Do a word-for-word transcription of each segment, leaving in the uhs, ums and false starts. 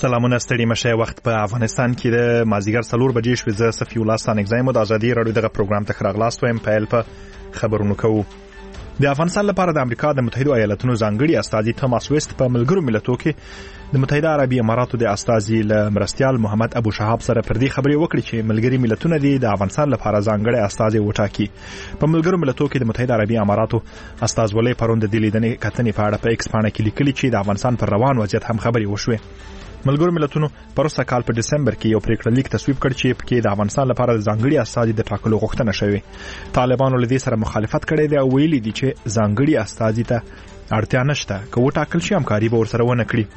سلامونه ستړي مشه. وخت په افغانستان کې د مازیګر څلور بجې شوې. زه صفي الله ستانګزایم د ازادي رادیو دغه پروګرام ته راغلاست وایم. پیل په خبرونو کوو. د افغانستان لپاره د امریکا د متحده ایالاتونو ځانګړي استازي توماس ویست په ملګرو ملتونو کې د متحده عربي اماراتو د استازي ل مرستيال محمد ابو شهاب سره پر دې خبرې وکړې چې ملګري ملتونه د افغانستان لپاره ځانګړي استازي وټاکي. په ملګرو ملتونو کې د متحده عربي اماراتو استازولۍ پروند د لیدنې کتنې په اړه په ایکس باندې کې لیکلي چې د افغانستان پر روان وضعیت هم خبرې وشوې. ملګرو ملتونو پروسه کال په دسمبر کې یو پریکړه لیک تصویب کړ چې په کې د افغانستان لپاره د ځانګړي استازي د ټاکلو غوښتنه شوې. طالبانو له دې سره مخالفت کړی دی او ویلي دي چې ځانګړي استازي ته اړتیا نشته که وټاکل شي همکاري به ورسره ونه کړي.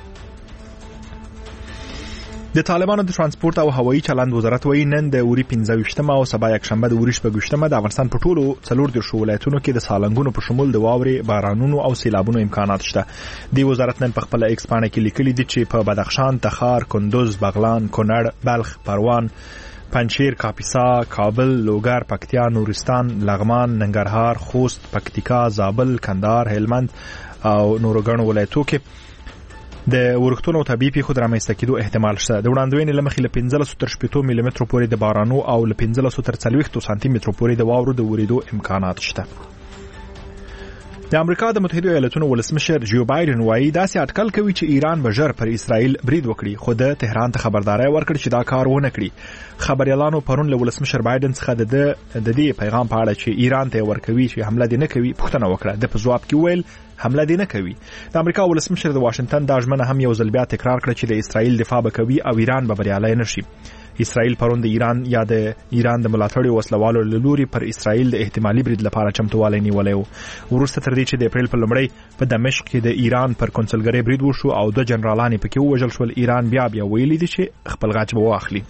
د طالبانو د ترانسپورت او هوایي چلند وزارت وایي نن د اوري پنځه ویشتمه او سبا یکشنبه د اوري شپږ ویشتمه د افغانستان په ټولو څلور دیرشو ولایتونو کې د سالنګونو په شمول د واورې، بارانونو او سیلابونو امکانات شته. د وزارت نن په خپل ایکس باندې کې لیکلي دي چې په بدخشان، تخار، کندوز، بغلان، کونړ، بلخ، پروان، پنجشیر، کاپیسا، کابل، لوګر، پکتیا، نورستان، لغمان، ننګرهار، خوست، پکتیکا، زابل، کندهار، هلمند او نورو ګڼو ولایتونو کې د ورښتونو او طبيعي پیښو د رامنځته کېدو احتمال شته. د وړاندوینې له مخې له پنځلس تر شپږ ملي مترو پورې د بارانو او له پنځلس تر څلوېښت سانتي مترو پورې د واورو د ورېدو امکانات شته. د امریکا د متحده ایالاتونو ولسمشر جو بایدن وایي داسې اټکل کوي چې ایران به ژر پر اسرائیل برید وکړي، خو د تهران ته خبرداري ورکړي چې دا کار ونه کړي. خبريالانو پرون له ولسمشر بایدن څخه د د دې پیغام په اړه چې ایران ته ورکوي چې حمله دې نه کوي پوښتنه وکړه. د په جواب کې ویل حمله دې نه کوي. د امریکا ولسمشر د واشنگټن د ژمنه هم یو ځل بیا تکرار کړ چې د اسرائیل دفاع وکوي او ایران به بریالي نشي. اسرائیل پرون د ایران یا د ایران د ملاتړي وسلوالو لوري پر اسرائیل د احتمالي برید لپاره چمتووالی نیولې و. ورسته تر دې چې د اپریل په لومړۍ په دمشق کې د ایران پر کنسولګری برید وشو او د جنرالان پکې ووژل شول، ایران بیا بیا ویلي دي چې خپل غاچ به واخلي.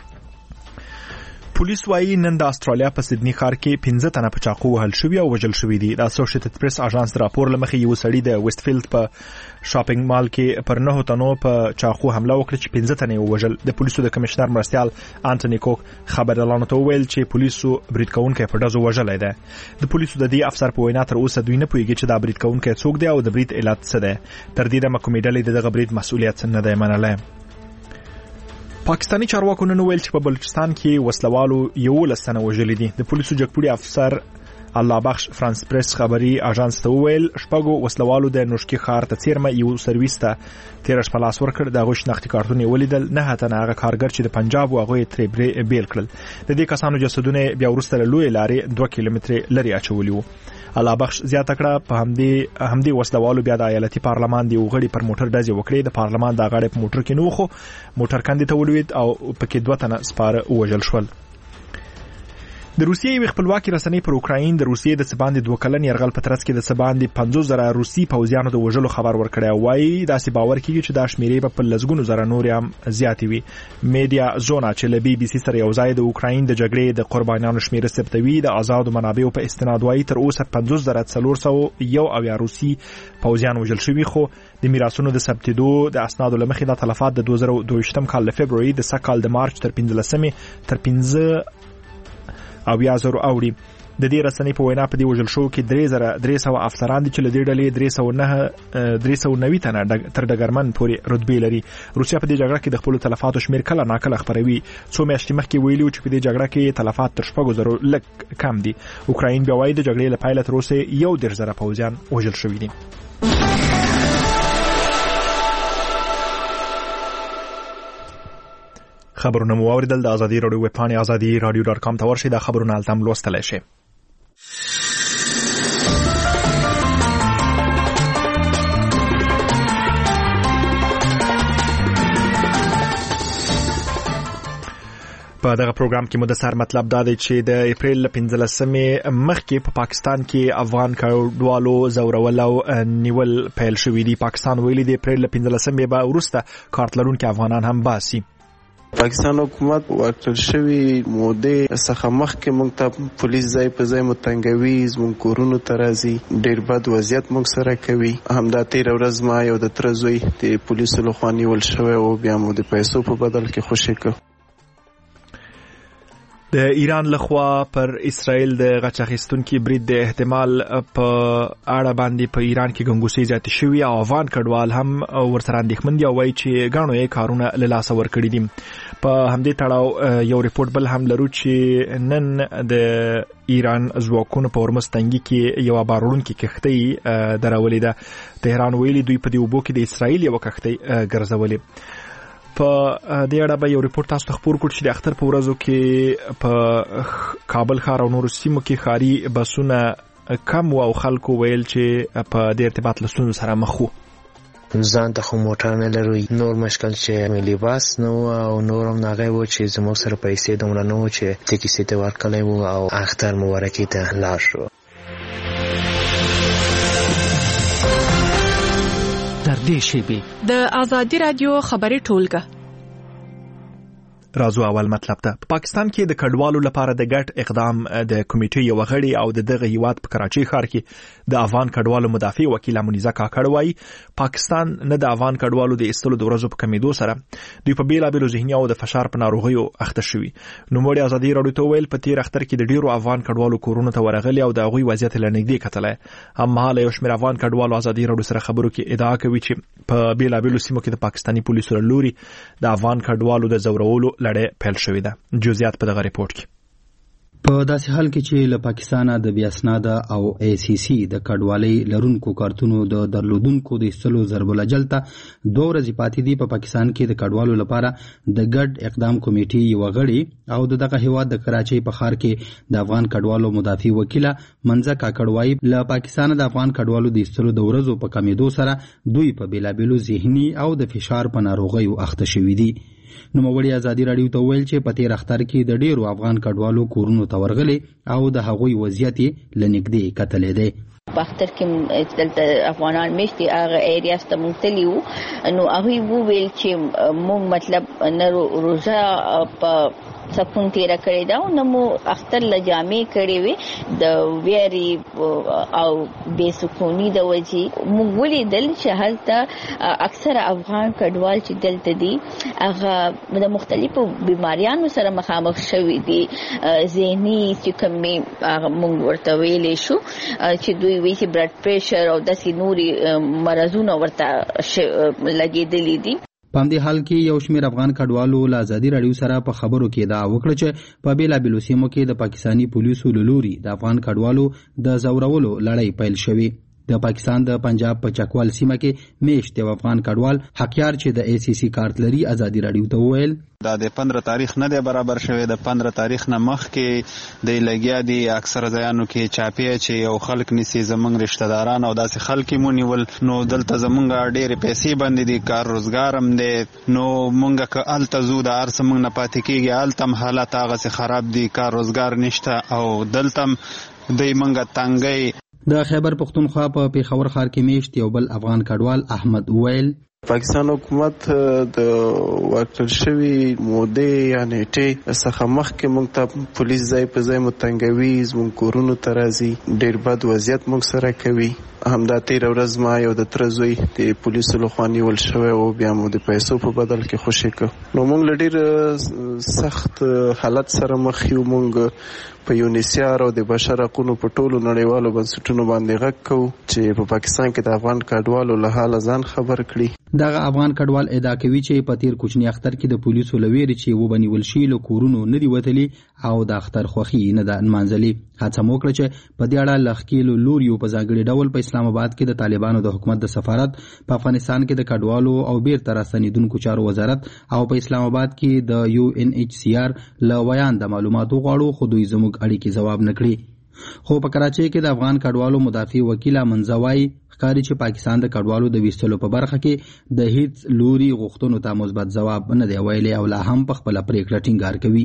پولیس وايي نن د استرالیا په سیدنی ښار کې پنځه تنه په چاقو وهل شوي او وژل شوي دي. د اسوسییټډ پریس اژانس راپور لمخې یو سړی د ویسټفیلډ په شاپینګ مال کې پر نه تنو په چاقو حمله وکړه چې پنځه تنه وژل. د پولیسو د کمشنر مرستيال انټونی کوک خبريالانو ته ویل چې پولیسو برید کوونکي په ډزو وژلای دی. د پولیسو د دې افسر په وینا تر اوسه دوی نه پوهیږي چې دا برید کوونکی څوک دی او د برید علت څه دی. تر دې د کومې ډلې دغه برید مسؤلیت نه دی منلی. پاکستانی چارواکو نن ویل چې په بلوچستان کې وسلوالو یولس تنه وژلي دي. د پولیسو جګپوړي افسر الله بخش فرانس پریس خبري اژانس ته ویل شپږو وسلوالو د نوشکی ښار ته چیرمه یو سرویس ته تیر شپه لاس ورکړ. د غوښ نختي کارتونه ولیدل. نه تنه هغه کارګر چې د پنجاب او هغه تری بیل کړل. د دې کسانو جسدونه بیا ورسته لوی لارې دوه کیلومتره لري اچولي وو. الله بخش زیاته کړه په همدې همدې وسلوالو بیا د ایالتي پارلمان دی وغړي پر موټر ډزې وکړې. د پارلمان د غاړې په موټر کې نو خو موټر کاندې ته ولوید او پکې دوه تنه سپاره وژل شول. د روسیې یو خپلواکي رسنۍ پر اوکراین د روسیې د سباندې دوه کلن يرغل په ترڅ کې د سباندې پنځوس زره روسي پوځیانو د وژلو خبر ورکړی. وایي داسې باور کیږي چې دا شمیرې په لزګونو زره نور هم زیاتې وي. میډیا زونا چې له بي بي سي سره یو ځای د اوکراین د جګړې د قربانیانو شمیره ثبتوي د آزادو منابعو په استناد وایي تر اوسه پنځوس زره څلور سوه یو اویا روسي پوځیان وژل شوي، خو د میراثونو د ثبتېدو د اسنادو له مخې د تلفات د دوه زره دوه ویشتم کال له فبروري د سکهال د مارچ تر پنځلسمې تر پنځه او بیا زرو اوړي. د دې رسنۍ په وینا په دې وژل شو کې درې زره درې سوه افسران دي چې له دې ډلې درې سوه نه درې سوه نوي تنه تر ډګرمن پورې رتبې لري. روسیا په دې جګړه کې د خپل تلفاتو شمیر کله ناکله خبروي. څو میاشتې مخکې ویلي چې په دې جګړه کې تلفات تر شپږو زرو لږ کم دي. اوکراین بیا وایي د جګړې له پیله تر اوسه یو دېرش زره پوځیان وژل شوي دي. خبرونه مو اوریدل. د ازادي رادیو ویب پاڼه ازادي رادیو ډاټ کام ته ورشئ. دا خبرونه هلته هم لوستلی شئ. په دغه پروګرام کې مدثر مطلب دا دی چې د اپریل پنځلسمې مخکې په پاکستان کې افغان کډوالو زورول او نیول پیل شوی دی. پاکستان ویلي دی اپریل پنځلسمې به وروسته کارت لرونکي افغانان هم باسي. پاکستان حکومت ورکړل شوی مودې څخه مخکې موږ ته پولیس ځای په ځای متنګوي، زموږ کورونو ته راځي، ډېر بد وضعیت موږ سره کوي. همدا تېره ورځ ما یو د تره زوی د پولیسو لخوا نیول شوی او بیا مو د پیسو په بدل کې خوشي کړ. د ایران لخوا پر اسرائیل د غچ اخیستونکي برید د احتمال په اړه باندې په ایران کې ګنګوسې زیاتې شوې او افغان کډوال هم ورسره اندېښمن دي او وایي چې ګڼو یې کارونه له لاسه ورکړي دي. په همدې تړاو یو ریپورت بل هم لرو چې نن د ایران ځواکونو په هرمز تنګي کې یو بارونکې کښتۍ درولې ده. تهران ویلي دوی په دې اوبو کې د اسرائیل یو کښتۍ ګرځولې. په دې اړه به یو ریپورت تاسو ته خپور کړو چې د اختر په ورځو کې په کابل ښار او نورو سیمو کې ښاري بسونه کم او خلکو ویل چې په دې ارتباط له ستونزو سره مخ وو. ځان ته خو موټر نه لرو، نور مشکل چې ملي باس نو او نور هم هغه و چې زموږ سره پیسې دومره نه و چې ټیکسي ته ورکړی وو او اختر مبارکي ته لاړ شو. د آزادی رادیو خبري ټولګه. راځو اول مطلب ته. په پاکستان کې د کډوالو لپاره د ګډ اقدام د کمیټې یو غړي او د دغه هیواد په کراچۍ ښار کې د افغان کډوالو مدافع وکیل منیزه کاکړ وایي پاکستان نه د افغان کډوالو د ایستلو د ورځو په کمیدو سره دوی په بیلابیلو ذهني او د فشار په ناروغیو اخته شوي. نوموړي ازادي راډیو ته ویل په تیر اختر کې د ډیرو افغان کډوالو کورونو ته ورغلي او د هغوی وضعیت له نږدې کتلای. هممهاله یو شمېر افغان کډوالو ازادي راډیو سره خبرو کې ادعا کوي چې په بیلابیلو سیمو کې د پاکستاني پولیسو له لوري د افغان کډوالو د ځورولو لړۍ پیل شوې ده. جزئیات په دغه ریپورت کې. په داسې حال کې چې له پاکستانه د بیا اسناده او ای سی سی د کډوالۍ لرونکو کارتونو د درلودونکو د ایستلو ضرب الاجل ته دوه ورځې پاتې دي. په پاکستان کې د کډوالو لپاره د ګډ اقدام کمیټې یو غړي او د دغه هیواد د کراچۍ په ښار کې د افغان کډوالو مدافع وکیله منزه کاکړ وایي له پاکستانه د افغان کډوالو د ایستلو د ورځو په کمیدو سره دوی په بیلابیلو ذهني او د فشار په ناروغیو اخته شوي دي. نوموړي ازادي راډیو ته ویل چې په تیر اختر کې د ډیرو افغان کډوالو کورونو ته ورغلي او د هغوی وضعیت له نږدې کتلې دی. په اختر کې دلته افغانان مشتي هغه ایریاس ته مونتلی وو نو هغه وو ویل چې مونږ مطلب نه روزه په سکون تیر کړی دا نو مو اختر لجامې کړې وي د ویری او بے سکونی د وجې مونږ ولیدل چې هلته اکثر افغان کډوال چې دلته دي هغه د مختلفو بیماریانو سره مخامخ شوي دي. ذهني چې کومې هغه مونږ ورته ویلې شو چې دوی وی چې بلډ پریشر او داسې نوري مرزونه ورته لګېدلې دي. په همدې حال کې یو شمېر افغان کډوالو له ازادي راډیو سره په خبرو کې ادعا وکړه چې په بیلابیلو سیمو کې د پاکستاني پولیسو له لوري د افغان کډوالو د ځورولو لړۍ پیل شوې. د پاکستان د پنجاب په چکوال سیمه کې میشت یو افغان کډوال حقیار چې د ای سی سی کارت لري ازادي راډیو ته وویل دا د پندره تاریخ نه دی برابر شوی. د پندره تاریخ نه مخکې د لګیا دي اکثر ځایانو کې چاپی چې یو خلک نسی زمونږ رشتہ داران او داسې خلک مونیول نو دلته زمونږ ډېرې پیسې باندې دي کار روزګار هم دی نو مونږ که الته زو د ارس مونږ نه پاتې کېږي التم حالت هغه خراب دي کار روزګار نشته او دلتم دوی مونږ تنګي. د خیبر پختونخوا په پیښور ښار کې میشت یو بل افغان کډوال احمد ویل پاکستان حکومت د ورکړل شوی مودې یا نیټې څخه مخکې موږ ته پولیس ځای په ځای متنګوي، زموږ کورونو ته راځي، ډېر بد وضعیت موږ سره کوي. همدا تېره ورځ ما یو د تره زوی د پولیسو لخوا نیول شوی او بیا مو د پیسو په بدل کې خوشي کړ. نو موږ له ډېر سخت حالت سره مخ یو. موږ په یونیسیار او د بشر حقونو په ټولو نړیوالو بنسټونو باندې غږ کوو چې په پاکستان کې د افغان کډوالو له حاله ځان خبر کړي. دغه افغان کډوال ادعا کوي چې په تیر کوچني اختر کې د پولیسو له ویرې چې وبنیول شي له کورونو نه دي وتلي او د اختر خوښي نه ده نمانځلې. هڅه مو وکړه چې په دې اړه له ښکېلو لوریو په ځانګړي ډول په اسلام آباد کې د طالبانو د حکومت د سفارت، په افغانستان کې د کډوالو او بیرته راستنېدونکو چارو وزارت او په اسلام آباد کې د یو ان ایچ سی آر له ویان د معلوماتو غواړو خو دوی زموږ اړیکې ځواب نه کړي. خو په کراچۍ کې د افغان کډوالو مدافع وکیله منزه وایي ښکاري چې پاکستان د کډوالو د ویستلو په برخه کې د هیڅ لوري غوښتنو ته مثبت ځواب نه دی ویلی او لا هم په خپله پرېکړه ټینګار کوي.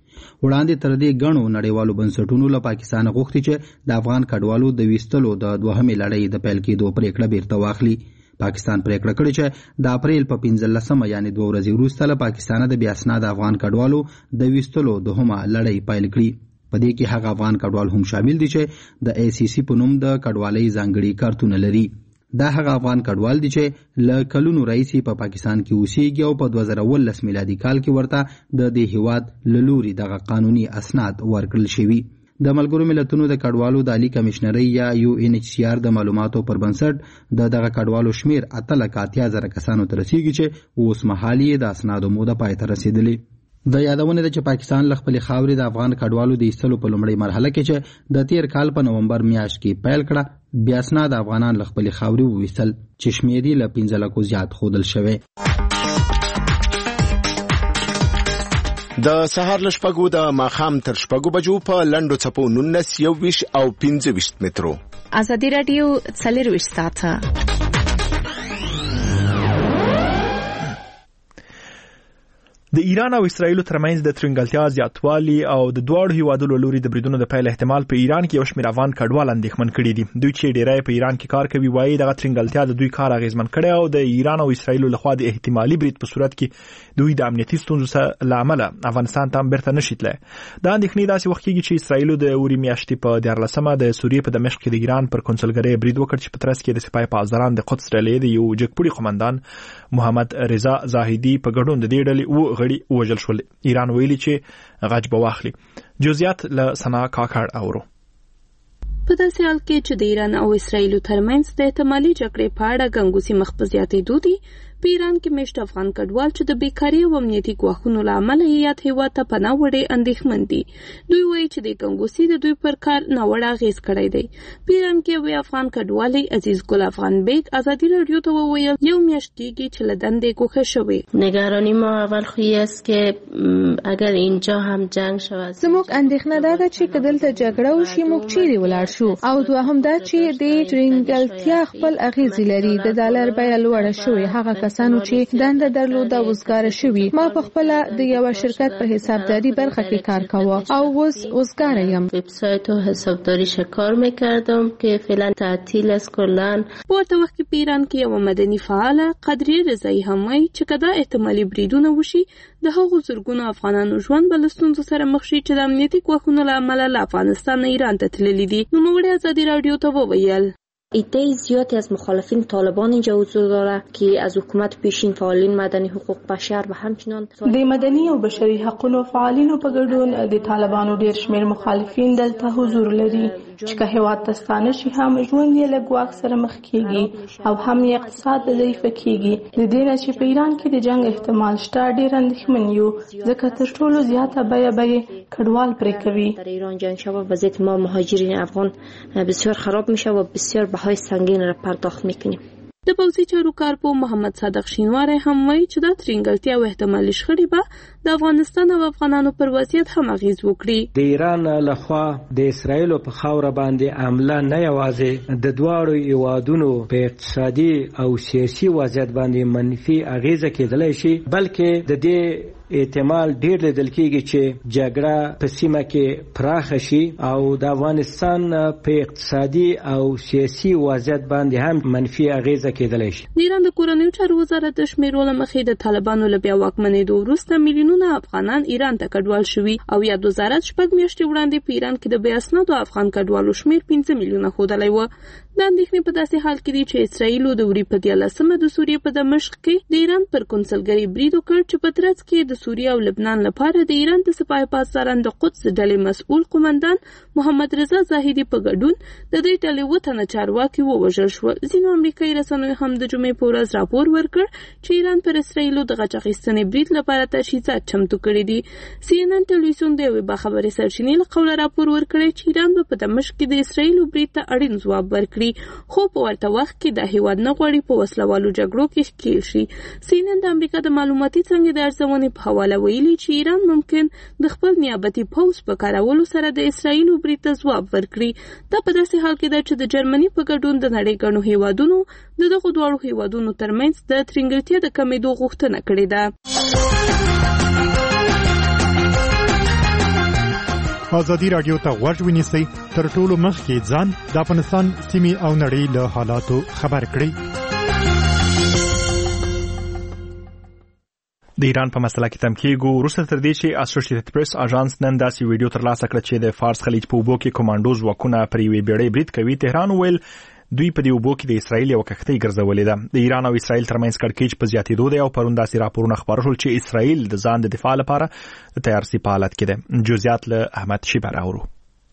وړاندې تر دې ګڼو نړیوالو بنسټونو له پاکستانه غوښتي چې د افغان کډوالو د ویستلو د دوهمې لړۍ د پیل کېدو پرېکړه بیرته واخلي. پاکستان پرېکړه کړې چې د اپریل په پنځلسمه یعنې دوه ورځې وروسته له پاکستانه د بې اسناده افغان کډوالو د ویستلو دوهمه لړۍ پیل کړي. په دې کې هغه افغان کډوال هم شامل دي چې د ای سی سی په نوم د کډوالۍ ځانګړي کارتونه لري. دا هغه افغان کډوال دي چې له کلونو راهیسې په پاکستان کې اوسېږي او په دوه زره اوولس میلادي کال کې ورته د دې هیواد له لوري دغه قانوني اسناد ورکړل شوي. د ملګرو ملتونو د کډوالو د عالی کمشنرۍ یا یو ان ایچ سی آر د معلوماتو پر بنسټ د دغه کډوالو شمیر اته لکه اتیا زره کسانو ته رسیږي چې اوس مهال یې د اسنادو موده پای ته رسیدلې. د یادونه ده چې پاکستان له خپلې خاورې د افغان کډوالو د ایستلو په لومړۍ مرحله کې چې د تیر کال په نومبر میاشت کې پیل کړه، بیا اسناد افغانان له خپلې خاورې وویستل چې شمیر یې له پنځه لکو زیات ښودل شوی. د سهار له شپږو د ماښام تر شپږو بجو په لنډو څپو نولس، یو ویشت او پنځه ویشت مترو. ازادي راډیو څلرویشت ساعته. د ایران او اسرایل ترمنځ د ترنګلتیا زیاتوالی او د دواړو هیوادونو لوري د بریدونو د پیل احتمال په ایران کې یو شمېر افغان کډوال اندېښمن کړي دي. دوی چې ډیری په ایران کې کار کوي وایي دغه ترنګلتیا د دوی کار اغیزمن کړي او د ایران او اسرایل لخوا د احتمالي برید په صورت کې دوی د امنیتي ستونزو سره لامل افغانستان ته بیرته نشي تللی. دا اندېښنې داسې وخت کېږي چې اسرایل د اوري میاشتې په دیارلسمه د سوریې په دمشق کې د ایران پر کنسولګرۍ برید وکړ چې په ترڅ کې د سپاه پاسداران د قدس ډلې د یو جګپوړي قومندان محمد رضا زاهدي په ګډون د دې ډلې و غړي وژل شول. ایران ویلي چې غچ به واخلي. جزئیات له سنا کاکړ اورو. په داسې حال کې چې د ایران او اسرایل ترمنځ د احتمالي جګړې په اړه ګنګوسې مخ په زیاتېدو دي، په ایران کې مېشت افغان کډوال چې د بیکارۍ او امنیتي ګواښونو له امله یې یاد هېواد ته پناه وړي اندېښمن دي. دوی وایي چې د ګنګوسې د دوی پر کار ناوړه اغېز کړی دی. په ایران کې یو افغان کډوالی عزیز ګل افغان بیگ ازادي راډیو ته وویل یو میاشت کېږي چې له دندې ګوښه شوی. نگرانی ما اول خو یې است که اگر اینجا هم جنگ شود. زموږ اندېښنه دا ده چې که دلته جګړه وشي موږ چیرې ولاړ شو، او دوهم دا چې د ترنګلتیا خپل اغېزې لري. د ډالر بیه لوړه شوې، هغه کسانو چې دنده درلوده وزګاره شوي. ما په خپل د یو شرکت په حسابداري برخه کې کار کاوه او اوس وزګاره یم. وبسایت او حسابداریش کار میکردم که فعلا تعطیل است کلا. په ورته وخت کې په ایران کې یو مدني فعاله قدریه رضایی هم وایي چې کدا احتمالي بریدونه وشي د هغو زرګونو افغانانو ژوند بل ستونزو سره مخ شي چې د امنیتي ګواښونو له امله له افغانستان نه ایران ته تللي دي. نوموړي ازادي راډیو ته وویل ایده زیادی از مخالفین طالبان اینجا حضور داره که از حکومت پیشین فعالین مدنی حقوق بشر و همچنان د مدني او بشري حقوقو فعالینو په ګډون د طالبانو ډیر شمیر مخالفین دلته حضور لري چې که هیواد ته ستانه شي هم ژوند یې له ګواښ سره مخ کیږي او هم یې اقتصاد ضعیف کیږي. د دې نه چې په ایران کې د جنگ احتمال شته ډیر اندېښمن یو، ځکه تر ټولو زیاته بیه به کډوال پرې کوي. در ایران جنگ شود وضعیت ما مهاجرین افغان بسیار خراب میشه و بسیار های سنگین را پرداخت میکنیم. د پوځي چارو کارپو محمد صادق شینواری هم وایي چې دا ترنګلتیا او احتمالي شخړې به د افغانستان او افغانانو پر وضعیت هم اغیز وکړي. د ایران لخوا د اسرایل په خاوره باندې حمله نه یوازې د دواړو هیوادونو په اقتصادي او سیاسي وضعیت باندې منفي اغیزه کېدلی شي، بلکې د دې احتمال ډیر لیدل کېږي چې جګړه په سیمه کې پراخه شي او د افغانستان په اقتصادي او سیاسي وضعیت باندې هم منفي اغیزه کېدلی شي. د ایران د کورنیو چارو وزارت د شمیرو له مخې د طالبانو له بیا واکمنېدو وروسته میلیونونه افغانان ایران ته کډوال شوي او یاد وزارت شپږ میاشتې وړاندې په ایران کې د بې اسنادو افغان کډوالو شمیر پنځه میلیونه ښودلی و. د اندېښنې په داسې حال کې دي چې اسرایلو د وري په دیارلسمه د سوریې په دمشق کې د ایران پر کنسولګرۍ برید وکړ چې په ترڅ کې د سوریې او لبنان لپاره د ایران د سپاه پاسداران د قدس ډلې مسؤل قومندان محمد رضا زاهدي په ګډون د دې ډلې اووه تنه چارواکي ووژل شول. ځینو امریکایي رسنیو هم د جمعې په ورځ راپور ورکړ چې ایران پر اسرایلو د غچ اخیستنې برید لپاره تجهیزات چمتو کړي دي. سی ان ان ټلویزیون د یوې باخبرې سرچینې له قوله راپور ورکړی چې ایران به په دمشق کې د اسرایلو برید ته اړین ځواب ورکړي، خو په ورته وخت کې د هیواد نه غواړي په وسلوالو جګړو کې ښکیل شي. سی ان ان د امریکا د معلوماتي څانګې د ارزونې په حواله ویلي چې ایران ممکن د خپل نیابتي پوځ په کارولو سره د اسرایلو برید ته ځواب ورکړي. دا په داسې حال کې ده چې د جرمني په ګډون د نړۍ ګڼو هیوادونو د دغو دواړو هیوادونو ترمنځ د ترنګلتیا د کمېدو غوښتنه کړې ده. ازادي راډیو ته غوږ ونیسئ، تر ټولو مخکې ځان د افغانستان سیمې او نړۍ له حالاتو خبر کړئ. د ایران په مسله کې تم کېږو وروسته تر دې چې اسوسییټډ پریس اژانس نن داسې ویډیو ترلاسه کړه چې د فارس خلیج په اوبو کې کمانډو ځواکونه پر یوې بیړۍ برید کوي. تهران ویل دوی په دې اوبو کې د اسرائیل یو کښتۍ ګرځولې ده. د ایران او اسرائیل ترمنځ کړکېچ په زیاتېدو دی او پرون داسې راپورونه خپاره شول چې اسرائیل د ځان د دفاع لپاره د تیارسي په حالت کې ده. جزئیات له احمد شیبر اورو.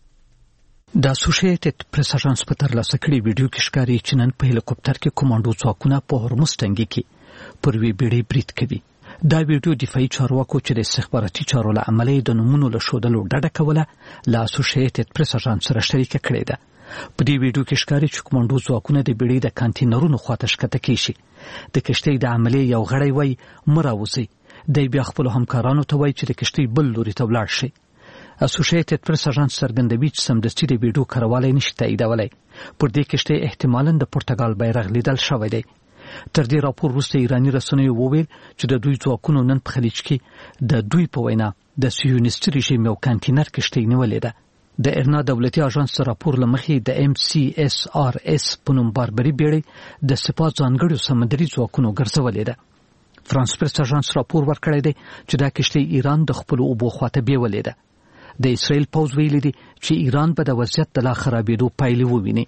د اسوسییټډ پریس اژانس په ترلاسه کړي ویډیو کې ښکاري چې نن په هلیکوپټر کې کمانډو ځواکونه په هرمز تنګي کې پر وی بیړۍ برید کوي. دا ویډیو دفاعي چارواکو چې د استخباراتي چارو له امله د نمونو له ښودلو ډډه کوله له اسوسییټډ پریس اژانس سره شریکه کړې ده. په دې ویډیو کې ښکاري چې کمانډو ځواکونه د بیړۍ د کانټینرونو خواته ښکته کیږي. د کشتۍ د عملې یو غړی وایي مه راوځئ. دی بیا خپلو همکارانو ته وایي چې د کشتۍ بل لوري ته ولاړ شي. اسوسییټډ پریس اژانس څرګندوي چې سمدستي د ویډیو کاروالی نشي تاییدولی. پر دې کشتۍ احتمالاً د پرتګال بیرغ لیدل شوی دی. تر دې راپور وروسته ایراني رسنیو وویل چې د دوی ځواکونو نن په خلیج کې د دوی په وینا د سیونیستي رژیم یو کانټینر کشتۍ نیولې ده. د ارنا دولتي اژانس راپور له مخې د ام سی اس آر اس په نوم باربري بیړۍ د سپاه ځانګړو سمندري ځواکونو ګرځولې ده. فرانس پریس اژانس راپور ورکړی دی چې دا کشتۍ ایران د خپلو اوبو خواته بیولې ده. د اسرائیل پوځ ویلي دي چې ایران به د وضعیت د لا خرابېدو پایلې وویني.